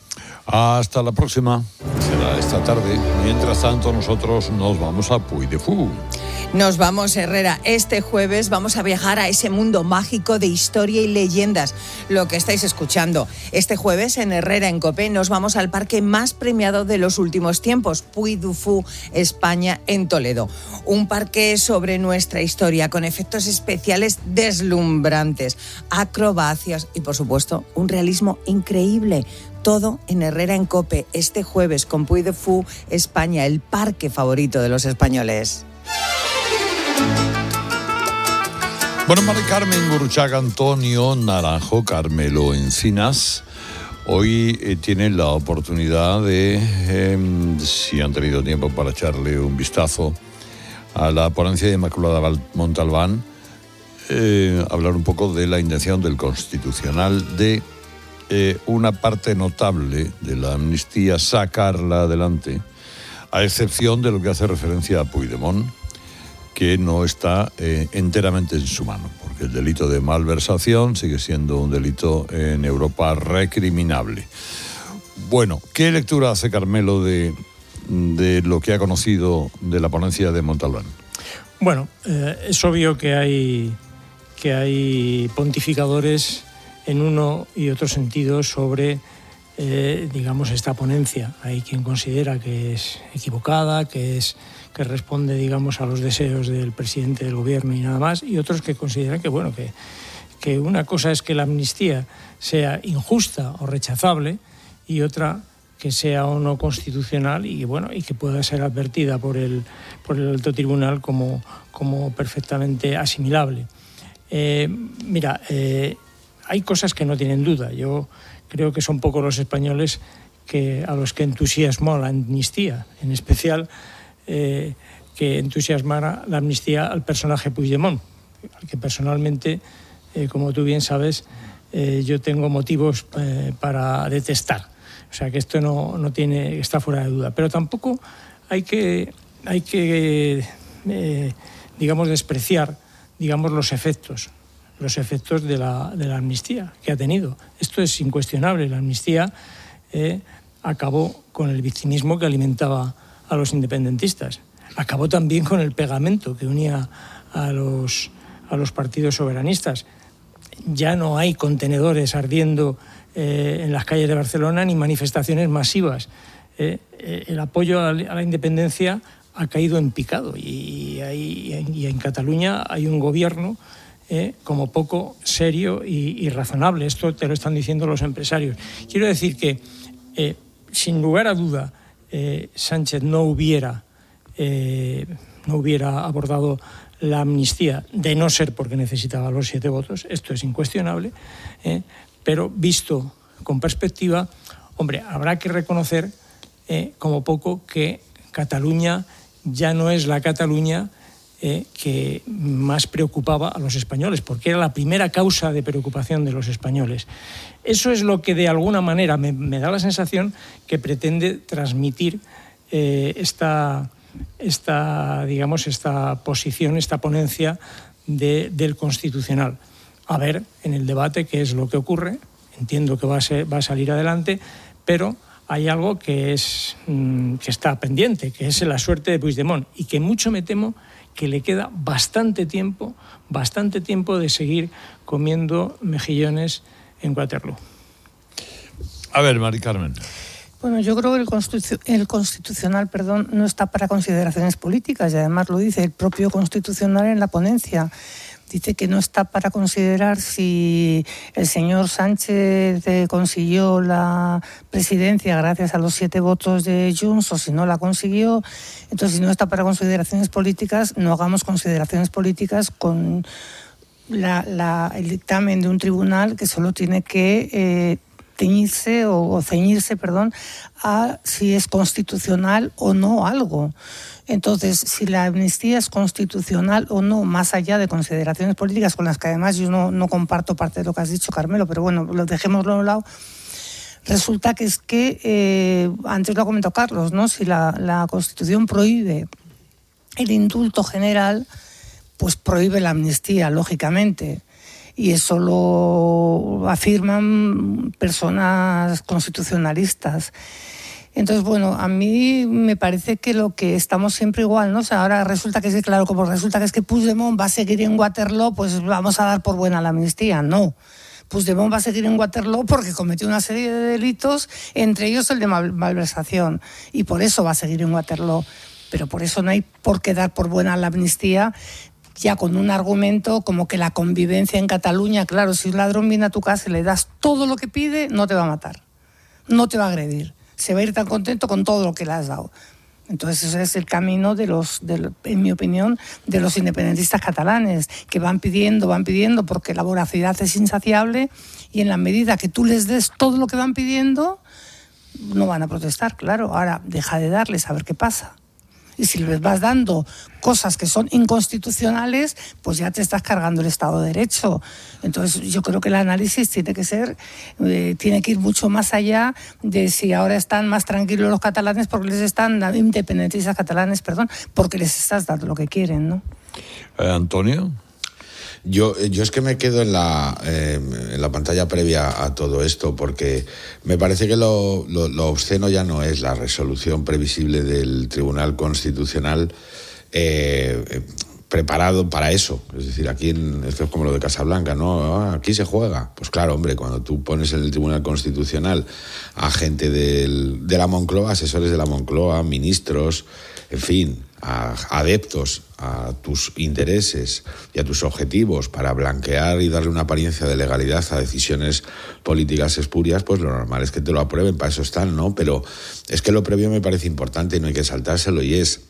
Speaker 3: Hasta la próxima. Será esta tarde. Mientras tanto, nosotros nos vamos a Puy de Fou.
Speaker 7: Nos vamos, Herrera. Este jueves vamos a viajar a ese mundo mágico de historia y leyendas, lo que estáis escuchando. Este jueves en Herrera en COPE nos vamos al parque más premiado de los últimos tiempos, Puy de Fou, España, en Toledo. Un parque sobre nuestra historia, con efectos especiales deslumbrantes, acrobacias y, por supuesto, un realismo increíble. Todo en Herrera en COPE este jueves con Puy de Fou, España, el parque favorito de los españoles.
Speaker 3: Bueno, Mari Carmen Gurruchaga, Antonio Naranjo, Carmelo Encinas, hoy eh, tienen la oportunidad de, eh, si han tenido tiempo para echarle un vistazo a la ponencia de Inmaculada Montalbán, eh, hablar un poco de la intención del Constitucional de eh, una parte notable de la amnistía, sacarla adelante, a excepción de lo que hace referencia a Puigdemont, que no está eh, enteramente en su mano, porque el delito de malversación sigue siendo un delito en Europa recriminable. Bueno, ¿qué lectura hace Carmelo de, de lo que ha conocido de la ponencia de Montalbán?
Speaker 15: Bueno, eh, es obvio que hay, que hay pontificadores en uno y otro sentido sobre, eh, digamos, esta ponencia. Hay quien considera que es equivocada, que es que responde, digamos, a los deseos del presidente del gobierno y nada más, y otros que consideran que, bueno, que, que una cosa es que la amnistía sea injusta o rechazable y otra que sea o no constitucional y, bueno, y que pueda ser advertida por el, por el alto tribunal como, como perfectamente asimilable. Eh, mira, eh, hay cosas que no tienen duda. Yo creo que son pocos los españoles que, a los que entusiasmó la amnistía, en especial Eh, que entusiasmara la amnistía al personaje Puigdemont, al que personalmente, eh, como tú bien sabes, eh, yo tengo motivos eh, para detestar. O sea que esto no, no tiene, está fuera de duda. Pero tampoco hay que, hay que eh, digamos, despreciar, digamos, los efectos, los efectos de la, de la amnistía que ha tenido. Esto es incuestionable. La amnistía eh, acabó con el victimismo que alimentaba a los independentistas. Acabó también con el pegamento que unía a los, a los partidos soberanistas. Ya no hay contenedores ardiendo eh, en las calles de Barcelona ni manifestaciones masivas. Eh, eh, el apoyo a la independencia ha caído en picado y, y, y en Cataluña hay un gobierno eh, como poco serio y, y razonable. Esto te lo están diciendo los empresarios. Quiero decir que, eh, sin lugar a duda, Eh, Sánchez no hubiera, eh, no hubiera abordado la amnistía, de no ser porque necesitaba los siete votos, esto es incuestionable, eh, pero visto con perspectiva, hombre, habrá que reconocer eh, como poco que Cataluña ya no es la Cataluña eh, que más preocupaba a los españoles, porque era la primera causa de preocupación de los españoles. Eso es lo que de alguna manera me, me da la sensación que pretende transmitir eh, esta, esta, digamos, esta posición, esta ponencia de, del Constitucional. A ver en el debate qué es lo que ocurre. Entiendo que va a, ser, va a salir adelante, pero hay algo que, es, que está pendiente, que es la suerte de Puigdemont, y que mucho me temo que le queda bastante tiempo, bastante tiempo de seguir comiendo mejillones en Waterloo.
Speaker 3: A ver, Mari Carmen.
Speaker 8: Bueno, yo creo que el, constitu- el Constitucional perdón, no está para consideraciones políticas, y además lo dice el propio Constitucional en la ponencia. Dice que no está para considerar si el señor Sánchez consiguió la presidencia gracias a los siete votos de Junts o si no la consiguió. Entonces, si no está para consideraciones políticas, no hagamos consideraciones políticas con la, la, el dictamen de un tribunal que solo tiene que eh, teñirse o, o ceñirse, perdón, a si es constitucional o no algo. Entonces, si la amnistía es constitucional o no, más allá de consideraciones políticas, con las que además yo no, no comparto parte de lo que has dicho, Carmelo, pero bueno, lo dejémoslo a un lado, resulta que es que, eh, antes lo ha comentado Carlos, ¿no? Si la, la Constitución prohíbe el indulto general, pues prohíbe la amnistía, lógicamente. Y eso lo afirman personas constitucionalistas. Entonces, bueno, a mí me parece que lo que estamos siempre igual, ¿no? O sea, ahora resulta que es, claro, como resulta que es que Puigdemont va a seguir en Waterloo, pues vamos a dar por buena la amnistía. No. Puigdemont va a seguir en Waterloo porque cometió una serie de delitos, entre ellos el de mal- malversación. Y por eso va a seguir en Waterloo. Pero por eso no hay por qué dar por buena la amnistía, ya con un argumento como que la convivencia en Cataluña, claro, si un ladrón viene a tu casa y le das todo lo que pide, no te va a matar, no te va a agredir. Se va a ir tan contento con todo lo que le has dado. Entonces ese es el camino de los, de, en mi opinión, de los independentistas catalanes, que van pidiendo, van pidiendo, porque la voracidad es insaciable, y en la medida que tú les des todo lo que van pidiendo, no van a protestar, claro. Ahora deja de darles a ver qué pasa. Y si les vas dando cosas que son inconstitucionales, pues ya te estás cargando el Estado de Derecho. Entonces yo creo que el análisis tiene que ser, eh, tiene que ir mucho más allá de si ahora están más tranquilos los catalanes porque les están, independentistas catalanes, perdón, porque les estás dando lo que quieren, ¿no?
Speaker 3: Eh, Antonio.
Speaker 16: Yo, yo es que me quedo en la, eh, en la pantalla previa a todo esto, porque me parece que lo, lo, lo obsceno ya no es la resolución previsible del Tribunal Constitucional eh, eh, preparado para eso. Es decir, aquí en, esto es como lo de Casablanca, ¿no? Ah, aquí se juega. Pues claro, hombre, cuando tú pones en el Tribunal Constitucional a gente del, de la Moncloa, asesores de la Moncloa, ministros, en fin, a adeptos a tus intereses y a tus objetivos para blanquear y darle una apariencia de legalidad a decisiones políticas espurias, pues lo normal es que te lo aprueben, para eso están, ¿no? Pero es que lo previo me parece importante y no hay que saltárselo, y es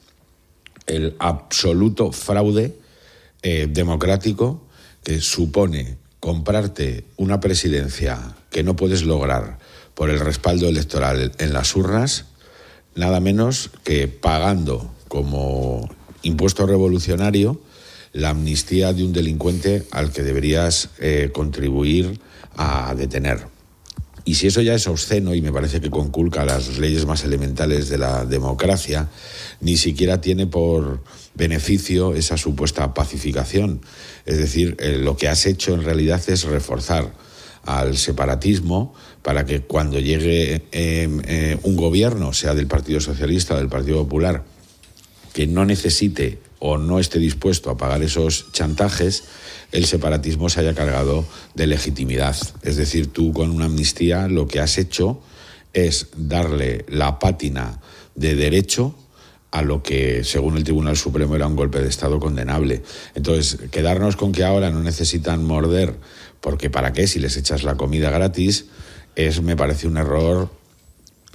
Speaker 16: el absoluto fraude eh, democrático que supone comprarte una presidencia que no puedes lograr por el respaldo electoral en las urnas, nada menos que pagando como impuesto revolucionario la amnistía de un delincuente al que deberías eh, contribuir a detener. Y si eso ya es obsceno y me parece que conculca las leyes más elementales de la democracia, ni siquiera tiene por beneficio esa supuesta pacificación. Es decir, eh, lo que has hecho en realidad es reforzar al separatismo para que cuando llegue eh, eh, un gobierno, sea del Partido Socialista o del Partido Popular, que no necesite o no esté dispuesto a pagar esos chantajes, el separatismo se haya cargado de legitimidad. Es decir, tú con una amnistía lo que has hecho es darle la pátina de derecho a lo que, según el Tribunal Supremo, era un golpe de Estado condenable. Entonces, quedarnos con que ahora no necesitan morder, porque ¿para qué si les echas la comida gratis? Es, me parece un error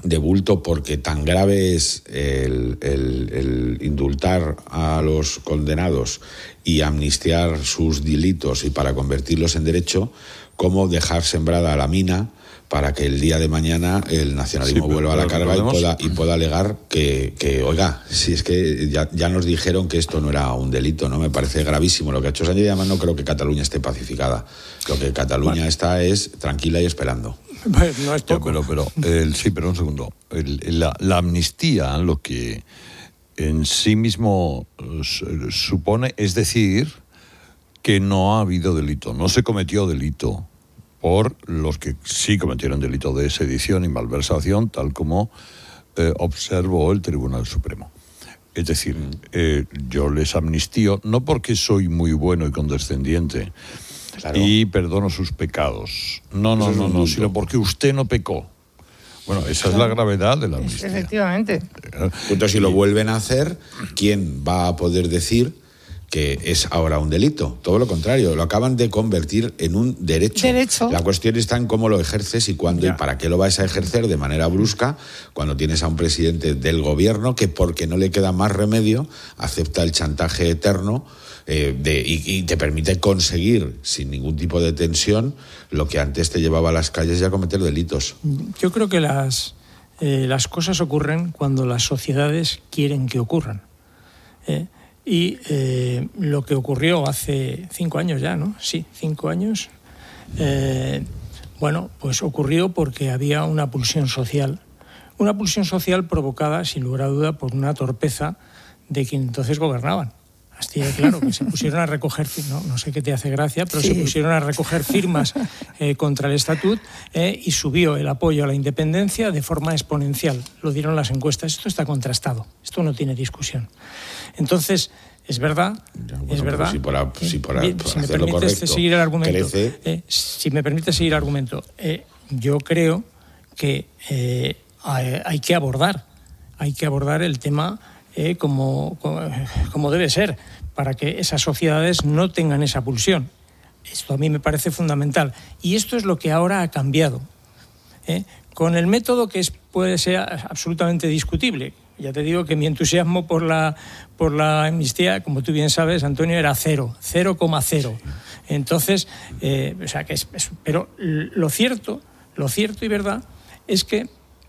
Speaker 16: de bulto, porque tan grave es el, el, el indultar a los condenados y amnistiar sus delitos y para convertirlos en derecho, como dejar sembrada la mina para que el día de mañana el nacionalismo sí, vuelva a la carga y pueda, y pueda alegar que, que, oiga, si es que ya, ya nos dijeron que esto no era un delito, ¿no? Me parece gravísimo lo que ha hecho Sánchez, y además no creo que Cataluña esté pacificada. Lo que Cataluña bueno. está es tranquila y esperando.
Speaker 3: Bueno, no es poco. Pero, pero, el, sí, pero un segundo. El, la, la amnistía, lo que en sí mismo supone, es decir, que no ha habido delito, no se cometió delito por los que sí cometieron delito de sedición y malversación, tal como eh, observó el Tribunal Supremo. Es decir, eh, yo les amnistío, no porque soy muy bueno y condescendiente, claro, y perdono sus pecados. No, no, no, no, sino porque usted no pecó. Bueno, esa es la gravedad de la amnistía.
Speaker 8: Efectivamente.
Speaker 16: Entonces, si lo vuelven a hacer, ¿quién va a poder decir que es ahora un delito? Todo lo contrario, lo acaban de convertir en un derecho.
Speaker 8: Derecho.
Speaker 16: La cuestión está en cómo lo ejerces y cuándo ya. y para qué lo vas a ejercer de manera brusca cuando tienes a un presidente del gobierno que, porque no le queda más remedio, acepta el chantaje eterno eh, de, y, y te permite conseguir sin ningún tipo de tensión lo que antes te llevaba a las calles y a cometer delitos.
Speaker 15: Yo creo que las, eh, las cosas ocurren cuando las sociedades quieren que ocurran. Eh, Y eh, lo que ocurrió hace cinco años ya, ¿no? Sí, cinco años. Eh, bueno, pues ocurrió porque había una pulsión social. Una pulsión social provocada, sin lugar a duda, por una torpeza de quienes entonces gobernaban. Así de claro, que se pusieron a recoger, no, no sé qué te hace gracia, pero sí. se pusieron a recoger firmas eh, contra el estatut eh, y subió el apoyo a la independencia de forma exponencial. Lo dieron las encuestas. Esto está contrastado. Esto no tiene discusión. Entonces, es verdad, ya, bueno, es verdad.
Speaker 16: Si, por, si, por,
Speaker 15: bien,
Speaker 16: por
Speaker 15: si me
Speaker 16: hacer lo
Speaker 15: permites
Speaker 16: correcto,
Speaker 15: seguir el argumento,
Speaker 16: crece.
Speaker 15: Eh, si me permite seguir el argumento, eh, yo creo que eh, hay, hay que abordar, hay que abordar el tema eh, como, como, como debe ser, para que esas sociedades no tengan esa pulsión. Esto a mí me parece fundamental. Y esto es lo que ahora ha cambiado. ¿eh? Con el método que es, puede ser absolutamente discutible. Ya te digo que mi entusiasmo por la, por la amnistía, como tú bien sabes, Antonio, era cero, cero coma cero. Entonces, eh, o sea que es, es, pero lo cierto, lo cierto y verdad es que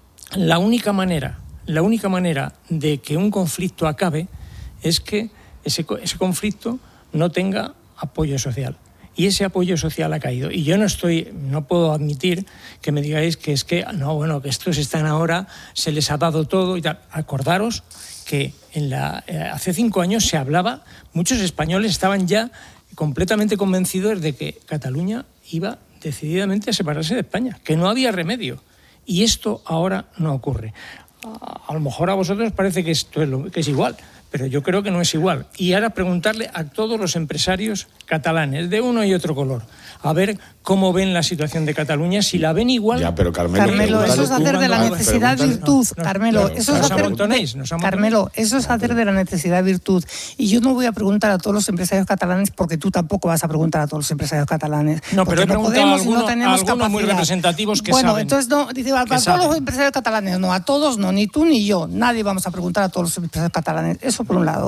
Speaker 15: la única manera, la única manera de que un conflicto acabe es que ese, ese conflicto no tenga apoyo social. Y ese apoyo social ha caído. Y yo no estoy, no puedo admitir que me digáis que es que, no, bueno, que estos están ahora, se les ha dado todo y tal. Acordaros que en la, eh, hace cinco años se hablaba, muchos españoles estaban ya completamente convencidos de que Cataluña iba decididamente a separarse de España, que no había remedio. Y esto ahora no ocurre. A, a lo mejor a vosotros parece que esto es, lo, que es igual, pero yo creo que no es igual. Y ahora preguntarle a todos los empresarios catalanes, de uno y otro color, a ver cómo ven la situación de Cataluña, si la ven igual...
Speaker 16: Ya, pero Carmelo,
Speaker 8: Carmelo eso es hacer de la necesidad virtud.
Speaker 15: No,
Speaker 8: Carmelo,
Speaker 15: claro,
Speaker 8: eso es
Speaker 15: nos
Speaker 8: hacer...
Speaker 15: amontonéis, nos amontonéis.
Speaker 8: Carmelo, eso es hacer de la necesidad virtud. Y yo no voy a preguntar a todos los empresarios catalanes, porque tú tampoco vas a preguntar a todos los empresarios catalanes.
Speaker 15: No, pero he
Speaker 8: no
Speaker 15: preguntado a
Speaker 8: algunos
Speaker 15: alguno,
Speaker 8: no
Speaker 15: algunos muy representativos que
Speaker 8: bueno,
Speaker 15: saben.
Speaker 8: Bueno, entonces no, dice, a todos saben. Los empresarios catalanes, no, a todos no, ni tú ni yo. Nadie vamos a preguntar a todos los empresarios catalanes. Eso por un lado.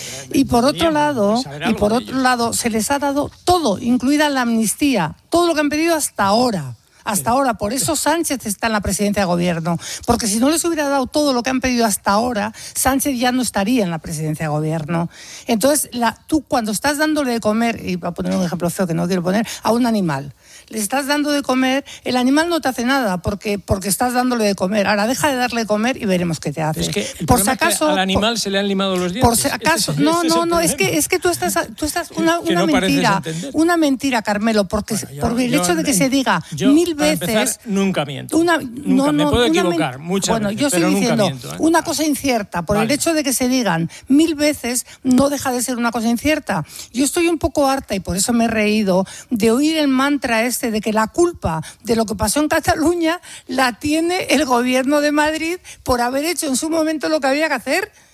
Speaker 8: Y por otro lado, y por otro lado, se les ha dado todo, incluida la amnistía, todo lo que han pedido hasta ahora. Hasta ahora, por eso Sánchez está en la presidencia de gobierno, porque si no les hubiera dado todo lo que han pedido hasta ahora, Sánchez ya no estaría en la presidencia de gobierno. Entonces, la, tú cuando estás dándole de comer, y voy a poner un ejemplo feo que no quiero poner, a un animal, le estás dando de comer, el animal no te hace nada porque, porque estás dándole de comer. Ahora deja de darle de comer y veremos qué te hace.
Speaker 15: Es que el
Speaker 8: por si
Speaker 15: acaso,
Speaker 8: es que
Speaker 15: al animal
Speaker 8: por,
Speaker 15: se le han limado los dientes.
Speaker 8: Por si acaso,
Speaker 15: este,
Speaker 8: no,
Speaker 15: este
Speaker 8: no, no,
Speaker 15: es,
Speaker 8: es que, es que tú estás, tú estás una, una
Speaker 15: no
Speaker 8: mentira, una mentira, Carmelo, porque bueno, yo, por el hecho yo, de que se diga yo, mil veces...
Speaker 15: Empezar, nunca miento.
Speaker 8: Una,
Speaker 15: nunca,
Speaker 8: no,
Speaker 15: me
Speaker 8: no,
Speaker 15: puedo
Speaker 8: una
Speaker 15: equivocar
Speaker 8: men-
Speaker 15: muchas
Speaker 8: bueno,
Speaker 15: veces,
Speaker 8: yo estoy
Speaker 15: pero
Speaker 8: diciendo
Speaker 15: nunca miento, ¿eh?
Speaker 8: Una cosa incierta, por vale. el hecho de que se digan mil veces, no deja de ser una cosa incierta. Yo estoy un poco harta, y por eso me he reído, de oír el mantra este de que la culpa de lo que pasó en Cataluña la tiene el gobierno de Madrid por haber hecho en su momento lo que había que hacer.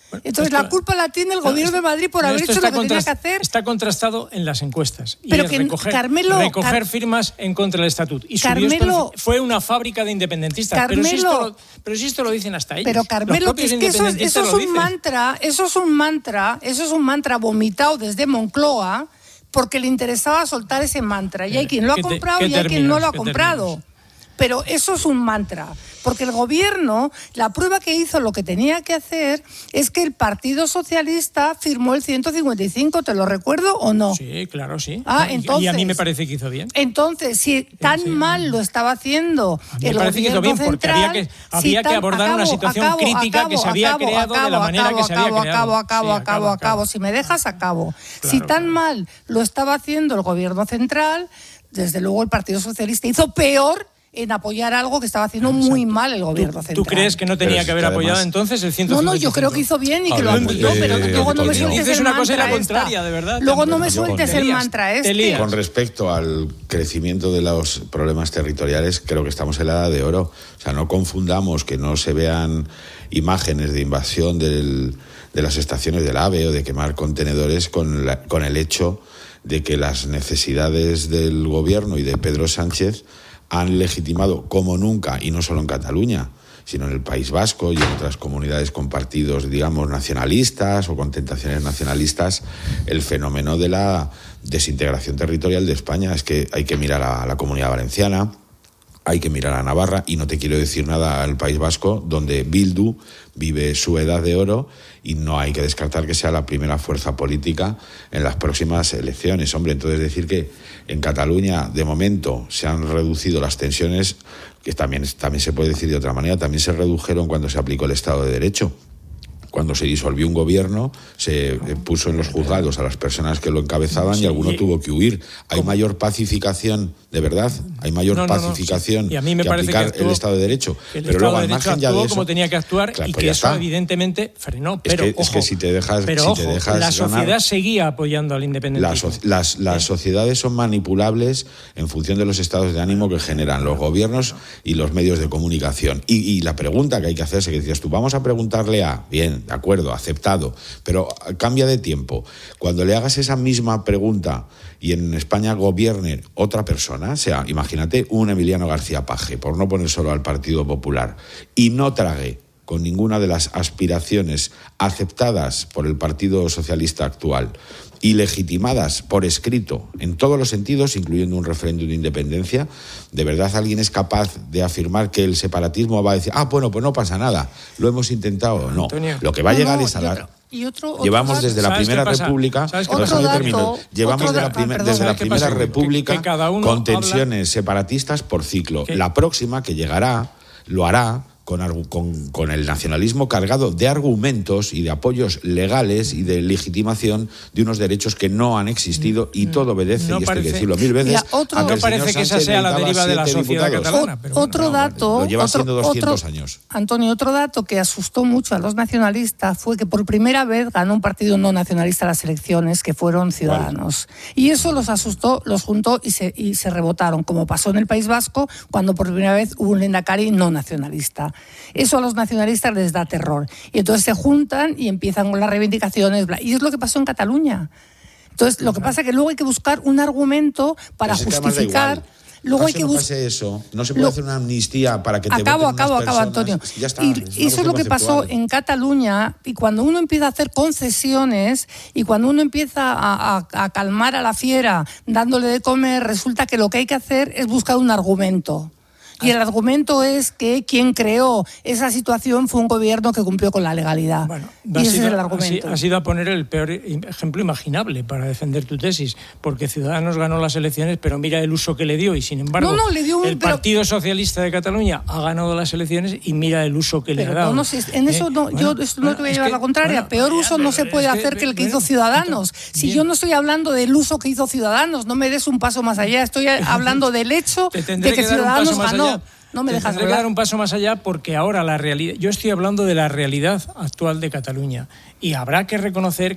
Speaker 8: Entonces
Speaker 15: esto,
Speaker 8: la culpa la tiene el
Speaker 15: no,
Speaker 8: gobierno de Madrid por haber hecho lo que tenía que hacer.
Speaker 15: Está contrastado en las encuestas. Y
Speaker 8: Pero
Speaker 15: es
Speaker 8: que
Speaker 15: recoger,
Speaker 8: Carmelo,
Speaker 15: recoger
Speaker 8: Car
Speaker 15: firmas en contra del estatuto. Y
Speaker 8: Carmelo,
Speaker 15: fue una fábrica de independentistas.
Speaker 8: Carmelo,
Speaker 15: pero, si esto lo, pero si esto lo dicen hasta ellos.
Speaker 8: Pero Carmelo, que es que eso, eso es un mantra, eso es un mantra, eso es un mantra vomitado desde Moncloa, porque le interesaba soltar ese mantra. Y hay quien lo ha comprado y hay quien no lo ha comprado. Pero eso es un mantra, porque el gobierno, la prueba que hizo lo que tenía que hacer es que el Partido Socialista firmó el ciento cincuenta y cinco, ¿te lo recuerdo o no?
Speaker 15: Sí, claro, sí.
Speaker 8: Ah,
Speaker 15: y,
Speaker 8: entonces,
Speaker 15: y a mí me parece que hizo bien.
Speaker 8: Entonces, si tan sí, mal lo estaba haciendo el
Speaker 15: me parece que hizo bien,
Speaker 8: central,
Speaker 15: porque había que, había
Speaker 8: si tan,
Speaker 15: que abordar
Speaker 8: acabo,
Speaker 15: una situación
Speaker 8: acabo,
Speaker 15: crítica
Speaker 8: acabo,
Speaker 15: que se había
Speaker 8: acabo,
Speaker 15: creado
Speaker 8: acabo,
Speaker 15: de la manera
Speaker 8: acabo,
Speaker 15: que se había
Speaker 8: acabo,
Speaker 15: creado.
Speaker 8: Acabo, acabo,
Speaker 15: sí,
Speaker 8: acabo, acabo, acabo. Si me dejas, acabo. Claro, si tan claro. mal lo estaba haciendo el gobierno central, desde luego el Partido Socialista hizo peor en apoyar algo que estaba haciendo Exacto. muy mal el gobierno
Speaker 15: ¿Tú,
Speaker 8: central.
Speaker 15: ¿Tú crees que no tenía que haber además, apoyado entonces el ciento cincuenta y cinco?
Speaker 8: No, no, yo creo que hizo bien y que lo apoyó, pero eh, luego no me sueltes el
Speaker 15: una
Speaker 8: mantra
Speaker 15: cosa y la contraria,
Speaker 8: esta.
Speaker 15: de verdad.
Speaker 8: Luego no me sueltes el mantra este.
Speaker 16: Con respecto al crecimiento de los problemas territoriales, creo que estamos en la edad de oro. O sea, no confundamos que no se vean imágenes de invasión del, de las estaciones del AVE o de quemar contenedores con, la, con el hecho de que las necesidades del gobierno y de Pedro Sánchez han legitimado como nunca, y no solo en Cataluña, sino en el País Vasco y en otras comunidades con partidos, digamos, nacionalistas o con tentaciones nacionalistas, el fenómeno de la desintegración territorial de España. Es que hay que mirar a la Comunidad Valenciana, hay que mirar a Navarra, y no te quiero decir nada al País Vasco, donde Bildu vive su edad de oro y no hay que descartar que sea la primera fuerza política en las próximas elecciones. Hombre, entonces decir que en Cataluña, de momento, se han reducido las tensiones, que también, también se puede decir de otra manera, también se redujeron cuando se aplicó el Estado de Derecho. Cuando se disolvió un gobierno, se puso en los juzgados a las personas que lo encabezaban sí, y alguno y, tuvo que huir. Hay ¿cómo? mayor pacificación, de verdad, hay mayor no, no, pacificación no, sí. y a mí me que aplicar que actuó, el Estado de Derecho.
Speaker 15: El
Speaker 16: pero
Speaker 15: Estado
Speaker 16: luego,
Speaker 15: de
Speaker 16: al
Speaker 15: Derecho
Speaker 16: margen ya de eso,
Speaker 15: como tenía que actuar claro, y que eso está. evidentemente frenó. Pero,
Speaker 16: es, que,
Speaker 15: ojo,
Speaker 16: es que si te dejas,
Speaker 15: pero,
Speaker 16: si
Speaker 15: ojo,
Speaker 16: te dejas
Speaker 15: la sociedad
Speaker 16: ganar,
Speaker 15: seguía apoyando al independentismo.
Speaker 16: Las, las, las sociedades son manipulables en función de los estados de ánimo que generan los gobiernos y los medios de comunicación. Y, y la pregunta que hay que hacerse, que decías tú, vamos a preguntarle a, bien, de acuerdo, aceptado, pero cambia de tiempo. Cuando le hagas esa misma pregunta y en España gobierne otra persona, o sea, imagínate un Emiliano García Paje, por no poner solo al Partido Popular, y no trague con ninguna de las aspiraciones aceptadas por el Partido Socialista actual y legitimadas por escrito en todos los sentidos, incluyendo un referéndum de independencia, ¿de verdad alguien es capaz de afirmar que el separatismo va a decir, ah, bueno, pues no pasa nada, lo hemos intentado? No, Antonio, lo que va a llegar no, no, es a la...
Speaker 8: Y otro, otro
Speaker 16: llevamos
Speaker 8: dato,
Speaker 16: desde la Primera República,
Speaker 8: otro dato,
Speaker 16: llevamos de la,
Speaker 8: dato,
Speaker 16: prim
Speaker 8: perdón,
Speaker 16: desde la Primera
Speaker 15: pasa?
Speaker 16: República
Speaker 15: que, que cada uno
Speaker 16: con tensiones
Speaker 15: habla...
Speaker 16: separatistas por ciclo.
Speaker 15: ¿Qué?
Speaker 16: La próxima que llegará lo hará Con, con, con el nacionalismo cargado de argumentos y de apoyos legales y de legitimación de unos derechos que no han existido y todo obedece,
Speaker 15: no
Speaker 16: y esto
Speaker 15: parece,
Speaker 16: hay que decirlo mil veces,
Speaker 8: mira, otro,
Speaker 16: a que
Speaker 15: no parece que esa sea la deriva de la sociedad diputados. catalana. Pero
Speaker 8: otro
Speaker 15: bueno,
Speaker 8: dato,
Speaker 16: lo lleva
Speaker 8: otro,
Speaker 16: siendo doscientos
Speaker 8: otro,
Speaker 16: años.
Speaker 8: Antonio, otro dato que asustó mucho a los nacionalistas fue que por primera vez ganó un partido no nacionalista las elecciones, que fueron Ciudadanos. ¿Cuál? Y eso los asustó, los juntó y se, y se rebotaron, como pasó en el País Vasco, cuando por primera vez hubo un lehendakari no nacionalista. Eso a los nacionalistas les da terror. Y entonces se juntan y empiezan con las reivindicaciones. Bla. Y es lo que pasó en Cataluña. Entonces, lo que pasa es que luego hay que buscar un argumento para
Speaker 16: Pero
Speaker 8: justificar... Luego hay que
Speaker 16: no
Speaker 8: buscar.
Speaker 16: Eso. No se puede lo... hacer una amnistía para que te
Speaker 8: acabo,
Speaker 16: voten
Speaker 8: acabo,
Speaker 16: unas
Speaker 8: acabo,
Speaker 16: personas.
Speaker 8: Antonio.
Speaker 16: Ya está,
Speaker 8: y
Speaker 16: es
Speaker 8: eso es lo que pasó en Cataluña. Y cuando uno empieza a hacer concesiones y cuando uno empieza a, a, a calmar a la fiera dándole de comer, resulta que lo que hay que hacer es buscar un argumento. Y el argumento es que quien creó esa situación fue un gobierno que cumplió con la legalidad. Bueno, y ese
Speaker 15: sido,
Speaker 8: es el argumento.
Speaker 15: Ha sido a poner el peor ejemplo imaginable para defender tu tesis, porque Ciudadanos ganó las elecciones, pero mira el uso que le dio, y sin embargo,
Speaker 8: no, no, le dio un,
Speaker 15: el
Speaker 8: pero...
Speaker 15: Partido Socialista de Cataluña ha ganado las elecciones y mira el uso que
Speaker 8: pero
Speaker 15: le ha dado.
Speaker 8: No, no, en eso
Speaker 15: ¿Eh?
Speaker 8: no,
Speaker 15: bueno,
Speaker 8: yo esto no te voy a llevar que, la contraria. Bueno, Peor uso no se puede es hacer que, que el que hizo Ciudadanos. Si bien. Yo no estoy hablando del uso que hizo Ciudadanos, no me des un paso más allá. Estoy hablando del hecho de que, que Ciudadanos ganó.
Speaker 15: Allá.
Speaker 8: No me dejas
Speaker 15: Tendré que dar un paso más allá, porque ahora la realidad, yo estoy hablando de la realidad actual de Cataluña, y habrá que reconocer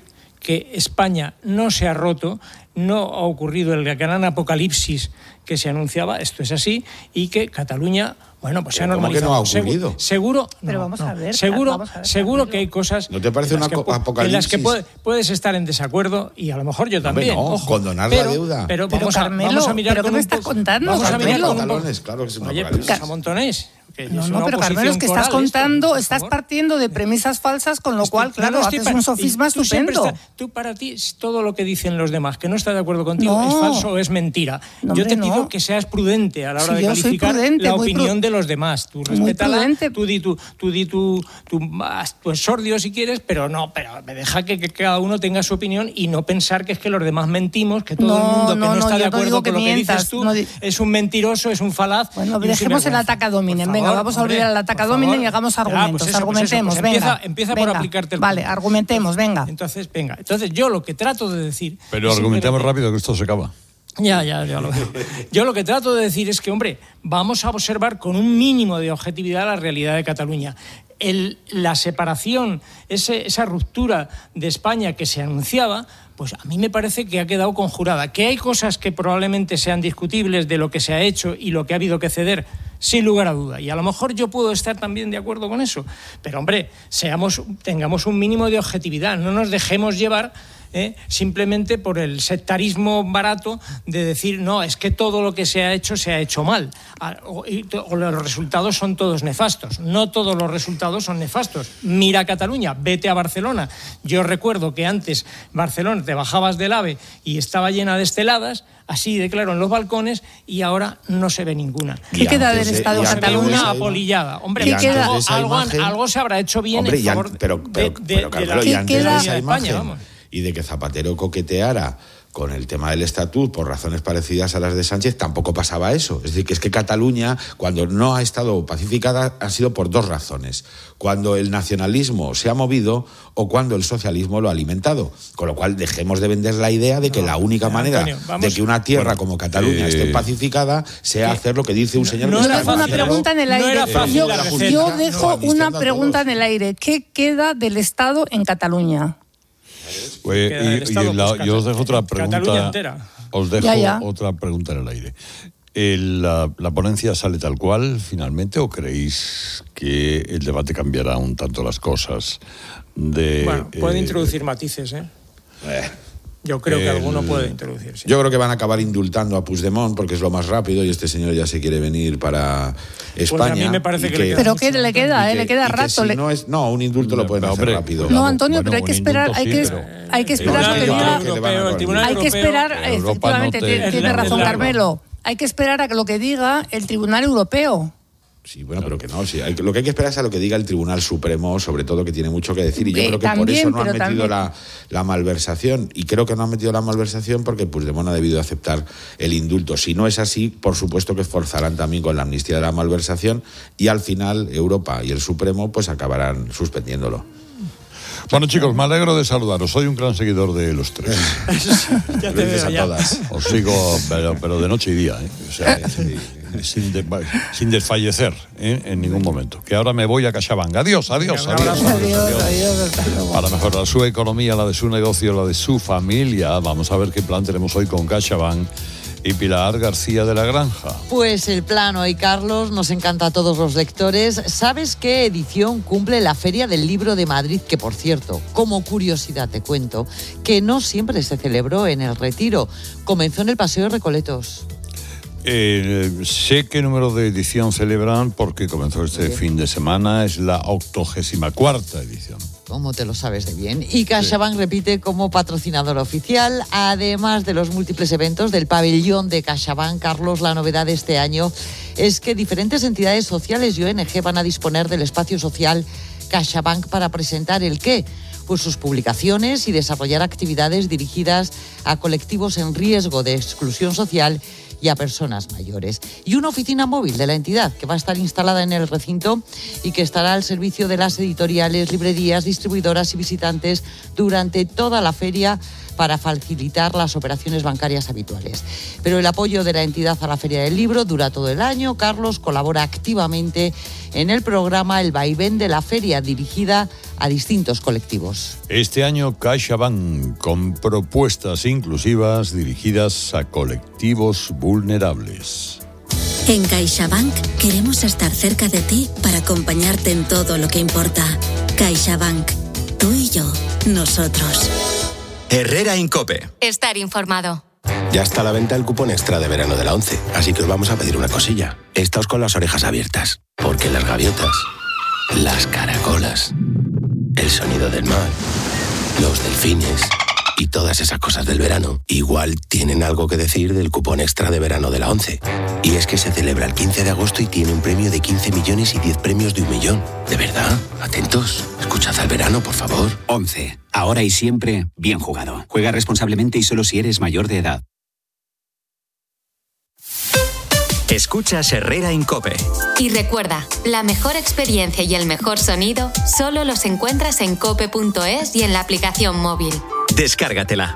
Speaker 15: que España no se ha roto, no ha ocurrido el gran apocalipsis que se anunciaba, esto es así, y que Cataluña, bueno, pues se ha normalizado.
Speaker 16: ¿Cómo que no ha ocurrido?
Speaker 15: Seguro,
Speaker 8: Pero
Speaker 15: no,
Speaker 8: vamos
Speaker 15: no.
Speaker 8: a ver,
Speaker 15: seguro,
Speaker 8: vamos a ver,
Speaker 15: seguro que hay cosas.
Speaker 16: ¿No te parece un apocalipsis?
Speaker 15: En las que puede, puedes estar en desacuerdo y a lo mejor yo también.
Speaker 16: Hombre, no,
Speaker 15: ojo,
Speaker 16: condonar
Speaker 15: pero,
Speaker 16: la deuda.
Speaker 15: Pero,
Speaker 8: Pero
Speaker 15: vamos,
Speaker 8: Carmelo,
Speaker 15: a, vamos a mirar
Speaker 8: ¿pero
Speaker 15: con
Speaker 8: qué me
Speaker 15: un
Speaker 8: estás
Speaker 15: poco-
Speaker 8: contando,
Speaker 15: Vamos a mirar
Speaker 8: Carmelo?
Speaker 15: con un poco-
Speaker 16: Pantalones, claro que es un
Speaker 15: Oye,
Speaker 16: apocalipsis.
Speaker 15: pues a montones. Que
Speaker 8: No,
Speaker 15: es
Speaker 8: no,
Speaker 15: una
Speaker 8: pero Carmelo, es que
Speaker 15: oposición
Speaker 8: estás
Speaker 15: coral esto,
Speaker 8: contando,
Speaker 15: por
Speaker 8: estás
Speaker 15: favor.
Speaker 8: partiendo de premisas falsas, con lo cual,
Speaker 15: No,
Speaker 8: claro,
Speaker 15: no estoy
Speaker 8: haces
Speaker 15: pa-
Speaker 8: un sofisma
Speaker 15: y tú siempre
Speaker 8: estupendo.
Speaker 15: estás- tú para ti, todo lo que dicen los demás, que no está de acuerdo contigo,
Speaker 8: No.
Speaker 15: es falso o es mentira.
Speaker 8: No,
Speaker 15: Yo
Speaker 8: hombre,
Speaker 15: te pido
Speaker 8: no.
Speaker 15: que seas prudente a la hora
Speaker 8: Sí,
Speaker 15: de
Speaker 8: yo soy
Speaker 15: calificar
Speaker 8: prudente,
Speaker 15: la
Speaker 8: muy
Speaker 15: opinión
Speaker 8: pru-
Speaker 15: de los demás. Tú
Speaker 8: muy
Speaker 15: respétala,
Speaker 8: prudente.
Speaker 15: tú di tu, tú di tu, tu, más, tu exordio si quieres, pero no, pero me deja que, que cada uno tenga su opinión y no pensar que es que los demás mentimos, que todo
Speaker 8: No,
Speaker 15: el mundo que
Speaker 8: no,
Speaker 15: no,
Speaker 8: no,
Speaker 15: está de
Speaker 8: yo no
Speaker 15: acuerdo
Speaker 8: digo
Speaker 15: con
Speaker 8: que
Speaker 15: lo que
Speaker 8: mientas,
Speaker 15: dices tú
Speaker 8: no di-
Speaker 15: es un mentiroso, es un falaz.
Speaker 8: Bueno,
Speaker 15: y un
Speaker 8: dejemos el
Speaker 15: sinvergüenza.
Speaker 8: ataca dominen.
Speaker 15: Por
Speaker 8: Venga,
Speaker 15: favor,
Speaker 8: vamos a
Speaker 15: hombre,
Speaker 8: olvidar el ataca
Speaker 15: por
Speaker 8: dominen y
Speaker 15: favor.
Speaker 8: hagamos
Speaker 15: Ya, pues
Speaker 8: argumentos.
Speaker 15: eso, pues eso,
Speaker 8: argumentemos,
Speaker 15: pues
Speaker 8: venga.
Speaker 15: empieza, empieza por
Speaker 8: venga.
Speaker 15: aplicarte el
Speaker 8: Vale,
Speaker 15: punto.
Speaker 8: argumentemos, venga.
Speaker 15: Entonces, venga. Entonces, yo lo que trato de decir.
Speaker 3: Pero
Speaker 15: es
Speaker 3: argumentemos
Speaker 15: simplemente-
Speaker 3: rápido que esto se acaba.
Speaker 15: Ya, ya, ya lo veo. Yo lo que trato de decir es que, hombre, vamos a observar con un mínimo de objetividad la realidad de Cataluña. El, la separación, ese, esa ruptura de España que se anunciaba, pues a mí me parece que ha quedado conjurada. Que hay cosas que probablemente sean discutibles de lo que se ha hecho y lo que ha habido que ceder, sin lugar a duda. Y a lo mejor yo puedo estar también de acuerdo con eso. Pero, hombre, seamos, tengamos un mínimo de objetividad. No nos dejemos llevar ¿eh? simplemente por el sectarismo barato de decir, no, es que todo lo que se ha hecho se ha hecho mal. O, y, o los resultados son todos nefastos. No todos los resultados son nefastos. Mira Cataluña, vete a Barcelona. Yo recuerdo que antes Barcelona te bajabas del AVE y estaba llena de esteladas, así de claro en los balcones, y ahora no se ve ninguna.
Speaker 8: ¿Qué queda del Estado de Cataluña?
Speaker 15: Una apolillada. Hombre,
Speaker 8: ¿Qué queda?
Speaker 15: algo,
Speaker 16: esa
Speaker 15: algo,
Speaker 16: imagen-
Speaker 15: algo se habrá hecho bien
Speaker 16: Hombre,
Speaker 15: en
Speaker 16: y an-
Speaker 15: favor
Speaker 16: pero, pero,
Speaker 15: de, de-
Speaker 16: pero,
Speaker 15: de
Speaker 16: Carmelo,
Speaker 15: la
Speaker 16: y antes de
Speaker 15: ciudadanía
Speaker 16: esa
Speaker 15: de España,
Speaker 16: imagen
Speaker 15: vamos.
Speaker 16: y de que Zapatero coqueteara con el tema del estatut por razones parecidas a las de Sánchez, tampoco pasaba eso. Es decir, que es que Cataluña, cuando no ha estado pacificada, ha sido por dos razones. Cuando el nacionalismo se ha movido o cuando el socialismo lo ha alimentado. Con lo cual, dejemos de vender la idea de que
Speaker 15: No,
Speaker 16: la única
Speaker 15: Antonio,
Speaker 16: manera
Speaker 15: vamos.
Speaker 16: de que una tierra
Speaker 3: Bueno,
Speaker 16: como Cataluña
Speaker 3: eh,
Speaker 16: esté pacificada sea
Speaker 15: que-
Speaker 16: hacer lo que dice un señor
Speaker 15: no
Speaker 16: que
Speaker 8: Yo
Speaker 15: era
Speaker 16: está
Speaker 8: dejo una
Speaker 15: fácil,
Speaker 8: pregunta en el
Speaker 15: no
Speaker 8: aire.
Speaker 15: era fácil
Speaker 8: yo
Speaker 15: la receta.
Speaker 8: yo
Speaker 15: No,
Speaker 8: dejo
Speaker 16: amnistiando
Speaker 8: una
Speaker 16: a
Speaker 8: pregunta
Speaker 16: todos.
Speaker 8: en el aire. ¿Qué queda del Estado en Cataluña?
Speaker 3: Pues,
Speaker 15: queda del
Speaker 3: y-
Speaker 15: Estado,
Speaker 3: y la-
Speaker 15: pues,
Speaker 3: yo os dejo otra
Speaker 15: Cataluña
Speaker 3: pregunta.
Speaker 15: entera.
Speaker 3: Os dejo
Speaker 8: Ya, ya.
Speaker 3: otra pregunta en el aire. El, la, ¿La ponencia sale tal cual finalmente o creéis que el debate cambiará un tanto las cosas? De,
Speaker 15: Bueno, puede
Speaker 3: eh,
Speaker 15: introducir matices, ¿eh?
Speaker 16: Eh,
Speaker 15: Yo creo que
Speaker 16: el-
Speaker 15: alguno puede introducir, sí.
Speaker 16: Yo creo que van a acabar indultando a Puigdemont porque es lo más rápido y este señor ya se quiere venir para España.
Speaker 15: Pues a mí me parece
Speaker 16: y
Speaker 15: que le queda
Speaker 8: Pero
Speaker 15: mucho,
Speaker 8: ¿qué le
Speaker 15: Antonio.
Speaker 8: queda?
Speaker 16: y
Speaker 8: eh?
Speaker 16: que-
Speaker 8: Le queda
Speaker 16: y que
Speaker 8: rato.
Speaker 16: si
Speaker 8: le-
Speaker 16: no, es, no, un indulto lo pueden
Speaker 3: No,
Speaker 16: hacer
Speaker 3: hombre,
Speaker 16: rápido.
Speaker 8: No, Antonio,
Speaker 3: Bueno,
Speaker 8: pero hay
Speaker 3: un
Speaker 8: que esperar,
Speaker 3: indulto
Speaker 8: hay
Speaker 3: sí,
Speaker 8: que,
Speaker 3: pero-
Speaker 8: hay que esperar
Speaker 16: No,
Speaker 8: a que
Speaker 16: yo
Speaker 8: diga.
Speaker 16: creo que le van a
Speaker 15: Europeo, el
Speaker 16: cortar.
Speaker 15: Tribunal
Speaker 8: Hay que
Speaker 15: Europeo,
Speaker 8: esperar,
Speaker 3: Europa no
Speaker 8: efectivamente,
Speaker 3: te-
Speaker 8: tiene
Speaker 15: es
Speaker 8: tiene
Speaker 15: la-
Speaker 8: razón
Speaker 15: es la-
Speaker 8: Carmelo. Hay que esperar a que lo que diga el Tribunal Europeo.
Speaker 16: Sí, bueno, pero que no. Sí, hay que- lo que hay que esperar es a lo que diga el Tribunal Supremo, sobre todo, que tiene mucho que decir. Y yo
Speaker 8: Eh,
Speaker 16: creo que por
Speaker 8: también,
Speaker 16: eso no han
Speaker 8: pero
Speaker 16: metido
Speaker 8: también.
Speaker 16: la, la malversación. Y creo que no han metido la malversación porque Puigdemont ha debido aceptar el indulto. Si no es así, por supuesto que forzarán también con la amnistía de la malversación y al final Europa y el Supremo pues acabarán suspendiéndolo.
Speaker 3: Bueno, chicos, me alegro de saludaros. Soy un gran seguidor de los tres.
Speaker 15: Ya te
Speaker 16: Gracias
Speaker 15: veo
Speaker 16: a
Speaker 15: ya.
Speaker 16: todas.
Speaker 3: Os sigo, pero, pero de noche y día, ¿eh? O sea, eh, sin, de- sin desfallecer ¿eh? en ningún momento. Que ahora me voy a CaixaBank. Adiós, adiós,
Speaker 15: Venga, un
Speaker 3: adiós,
Speaker 15: abrazo.
Speaker 3: adiós,
Speaker 8: Adiós,
Speaker 3: adiós.
Speaker 8: adiós, hasta luego.
Speaker 3: Para mejorar su economía, la de su negocio, la de su familia. Vamos a ver qué plan tenemos hoy con CaixaBank y Pilar García de la Granja.
Speaker 9: Pues el plan hoy, Carlos, nos encanta a todos los lectores. ¿Sabes qué edición cumple la Feria del Libro de Madrid? Que, por cierto, como curiosidad te cuento, que no siempre se celebró en el Retiro. Comenzó en el Paseo de Recoletos.
Speaker 3: Eh, sé qué número de edición celebran porque comenzó este
Speaker 9: Bien.
Speaker 3: fin de semana. Es la octogésima cuarta edición.
Speaker 9: ¿Cómo te lo sabes de bien? Y CaixaBank repite como patrocinador oficial, además de los múltiples eventos del pabellón de CaixaBank. Carlos, la novedad de este año es que diferentes entidades sociales y O N G van a disponer del espacio social CaixaBank para presentar el qué, pues sus publicaciones y desarrollar actividades dirigidas a colectivos en riesgo de exclusión social y a personas mayores. Y una oficina móvil de la entidad que va a estar instalada en el recinto y que estará al servicio de las editoriales, librerías, distribuidoras y visitantes durante toda la feria para facilitar las operaciones bancarias habituales. Pero el apoyo de la entidad a la Feria del Libro dura todo el año. Carlos colabora activamente en el programa El Vaivén de la Feria, dirigida a distintos colectivos.
Speaker 3: Este año CaixaBank con propuestas inclusivas dirigidas a colectivos vulnerables.
Speaker 22: En CaixaBank queremos estar cerca de ti para acompañarte en todo lo que importa. CaixaBank. Tú y yo. Nosotros.
Speaker 18: Herrera Incope.
Speaker 2: Estar informado.
Speaker 28: Ya está a la venta el cupón extra de verano de la ONCE, así que os vamos a pedir una cosilla. Estáos con las orejas abiertas, porque las gaviotas, las caracolas, el sonido del mar, los delfines y todas esas cosas del verano igual tienen algo que decir del cupón extra de verano de la ONCE. Y es que se celebra el quince de agosto y tiene un premio de quince millones y diez premios de un millón. ¿De verdad? Atentos. Escuchad al verano, por favor.
Speaker 17: ONCE. Ahora y siempre, bien jugado. Juega responsablemente y solo si eres mayor de edad.
Speaker 18: Escuchas Herrera Incope.
Speaker 2: Y recuerda, la mejor experiencia y el mejor sonido solo los encuentras en cope punto es y en la aplicación móvil.
Speaker 18: Descárgatela.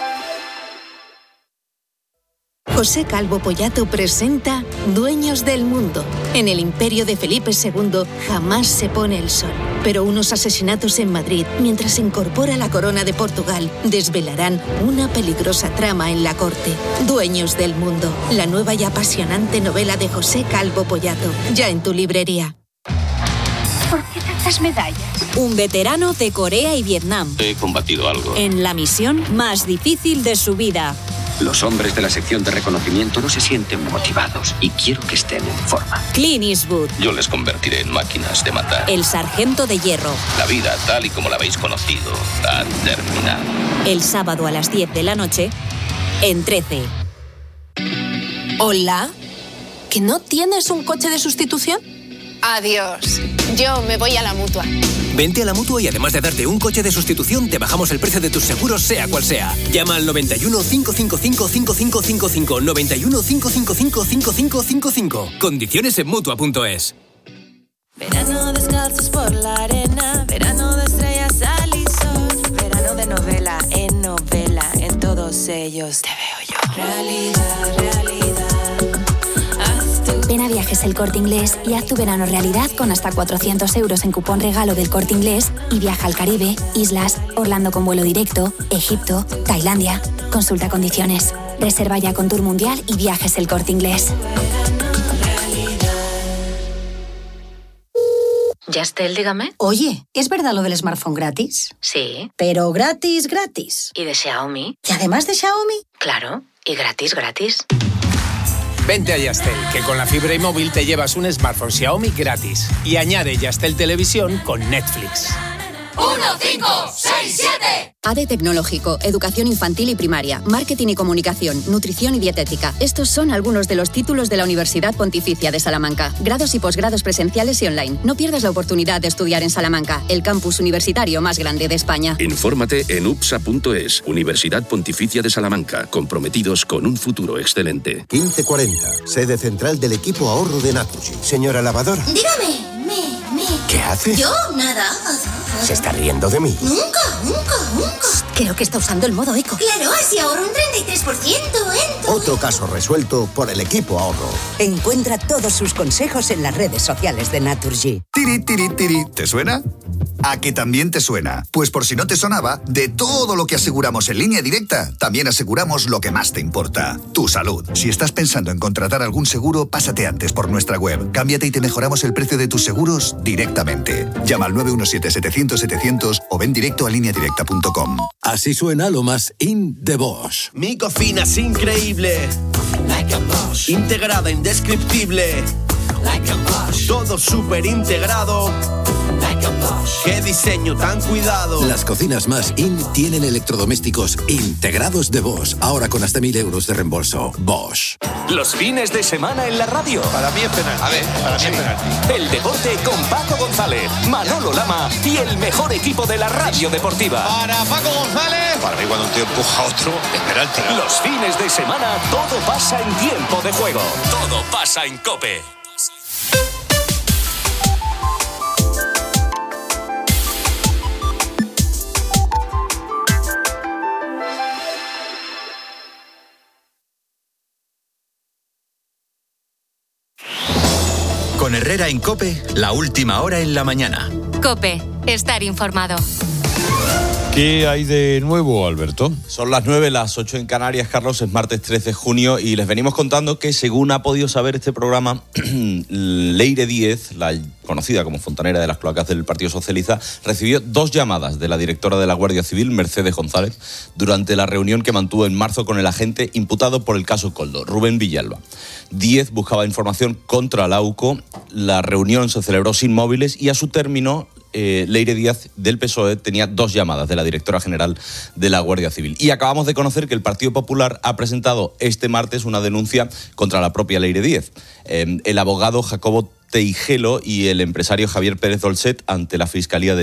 Speaker 22: José Calvo Pollato presenta Dueños del Mundo. En el imperio de Felipe segundo jamás se pone el sol. Pero unos asesinatos en Madrid, mientras se incorpora la corona de Portugal, desvelarán una peligrosa trama en la corte. Dueños del Mundo, la nueva y apasionante novela de José Calvo Pollato. Ya en tu librería.
Speaker 19: ¿Por qué tantas medallas?
Speaker 22: Un veterano de Corea y Vietnam.
Speaker 28: He combatido algo.
Speaker 22: En la misión más difícil de su vida.
Speaker 17: Los hombres de la sección de reconocimiento no se sienten motivados y quiero que estén en forma.
Speaker 22: Clint Eastwood.
Speaker 28: Yo les convertiré en máquinas de matar.
Speaker 22: El sargento de hierro.
Speaker 28: La vida, tal y como la habéis conocido, ha terminado.
Speaker 22: El sábado a las diez de la noche, en trece.
Speaker 20: ¿Hola? ¿Que no tienes un coche de sustitución?
Speaker 19: Adiós. Yo me voy a la Mutua.
Speaker 21: Vente a la Mutua y además de darte un coche de sustitución, te bajamos el precio de tus seguros, sea cual sea. Llama al noventa y uno, cincuecientos cincuenta y cinco, cinco cinco cinco cinco, noventa y uno, cincuecientos cincuenta y cinco, cinco cinco cinco cinco. Condiciones en Mutua punto es.
Speaker 23: Verano descalzos por la arena, verano de estrellas al y sol, verano de novela en novela, en todos ellos te veo yo. Realidad, realidad.
Speaker 22: Ven a Viajes El Corte Inglés y haz tu verano realidad con hasta cuatrocientos euros en cupón regalo del Corte Inglés y viaja al Caribe, Islas, Orlando con vuelo directo, Egipto, Tailandia. Consulta condiciones. Reserva ya con Tour Mundial y Viajes El Corte Inglés.
Speaker 2: Yastel, dígame.
Speaker 22: Oye, ¿es verdad lo del smartphone gratis?
Speaker 2: Sí.
Speaker 22: Pero gratis, gratis.
Speaker 2: ¿Y de Xiaomi?
Speaker 22: ¿Y además de Xiaomi?
Speaker 2: Claro. Y gratis, gratis.
Speaker 24: Vente a Yastel, que con la fibra y móvil te llevas un smartphone Xiaomi gratis. Y añade Yastel Televisión con Netflix.
Speaker 25: uno, cinco, seis, siete.
Speaker 22: A D Tecnológico, Educación Infantil y Primaria, Marketing y Comunicación, Nutrición y Dietética. Estos son algunos de los títulos de la Universidad Pontificia de Salamanca. Grados y posgrados presenciales y online. No pierdas la oportunidad de estudiar en Salamanca, el campus universitario más grande de España.
Speaker 13: Infórmate en u p s a punto es. Universidad Pontificia de Salamanca. Comprometidos con un futuro excelente.
Speaker 26: quince cuarenta, sede central del equipo ahorro de Naturgy. Señora lavadora.
Speaker 25: Dígame, me, me.
Speaker 26: ¿Qué haces?
Speaker 25: Yo, nada.
Speaker 26: ¿Se está riendo de mí?
Speaker 25: Nunca, nunca, nunca.
Speaker 22: Creo que está usando el modo eco.
Speaker 25: Claro, así ahorro un treinta y tres por ciento en todo.
Speaker 26: Otro caso resuelto por el equipo ahorro.
Speaker 27: Encuentra todos sus consejos en las redes sociales de Naturgy.
Speaker 30: Tiri, tiri, tiri. ¿Te suena? ¿A que también te suena? Pues por si no te sonaba, de todo lo que aseguramos en Línea Directa, también aseguramos lo que más te importa, tu salud. Si estás pensando en contratar algún seguro, pásate antes por nuestra web. Cámbiate y te mejoramos el precio de tus seguros directamente. Llama al nueve uno siete, setecientos, setecientos o ven directo a línea directa punto com.
Speaker 31: Así suena lo más in de Bosch.
Speaker 32: Mi cocina es increíble, like a Bosch. Integrada, indescriptible, like a Bosch. Todo súper integrado, like a Bosch. Qué diseño tan cuidado.
Speaker 31: Las cocinas más in tienen electrodomésticos integrados de Bosch. Ahora con hasta mil euros de reembolso. Bosch.
Speaker 33: Los fines de semana en la radio.
Speaker 34: Para mí es penalti. A ver, para mí es penalti.
Speaker 33: El deporte con Paco González, Manolo Lama y el mejor equipo de la radio deportiva.
Speaker 34: Para Paco González. Para mí cuando un tío empuja a otro es penalti.
Speaker 33: Los fines de semana todo pasa en tiempo de juego. Todo pasa en COPE.
Speaker 18: Con Herrera en COPE, la última hora en la mañana.
Speaker 2: COPE, estar informado.
Speaker 3: ¿Qué hay de nuevo, Alberto?
Speaker 1: Son las nueve, las ocho en Canarias, Carlos, es martes trece de junio y les venimos contando que, según ha podido saber este programa, Leire Díez, la conocida como fontanera de las cloacas del Partido Socialista, recibió dos llamadas de la directora de la Guardia Civil, Mercedes González, durante la reunión que mantuvo en marzo con el agente imputado por el caso Koldo, Rubén Villalba. Díez buscaba información contra la U C O, la reunión se celebró sin móviles y a su término Eh, Leire Díez del P S O E tenía dos llamadas de la directora general de la Guardia Civil. Y acabamos de conocer que el Partido Popular ha presentado este martes una denuncia contra la propia Leire Díez. Eh, el abogado Jacobo Teijelo y el empresario Javier Pérez Dolcet ante la Fiscalía de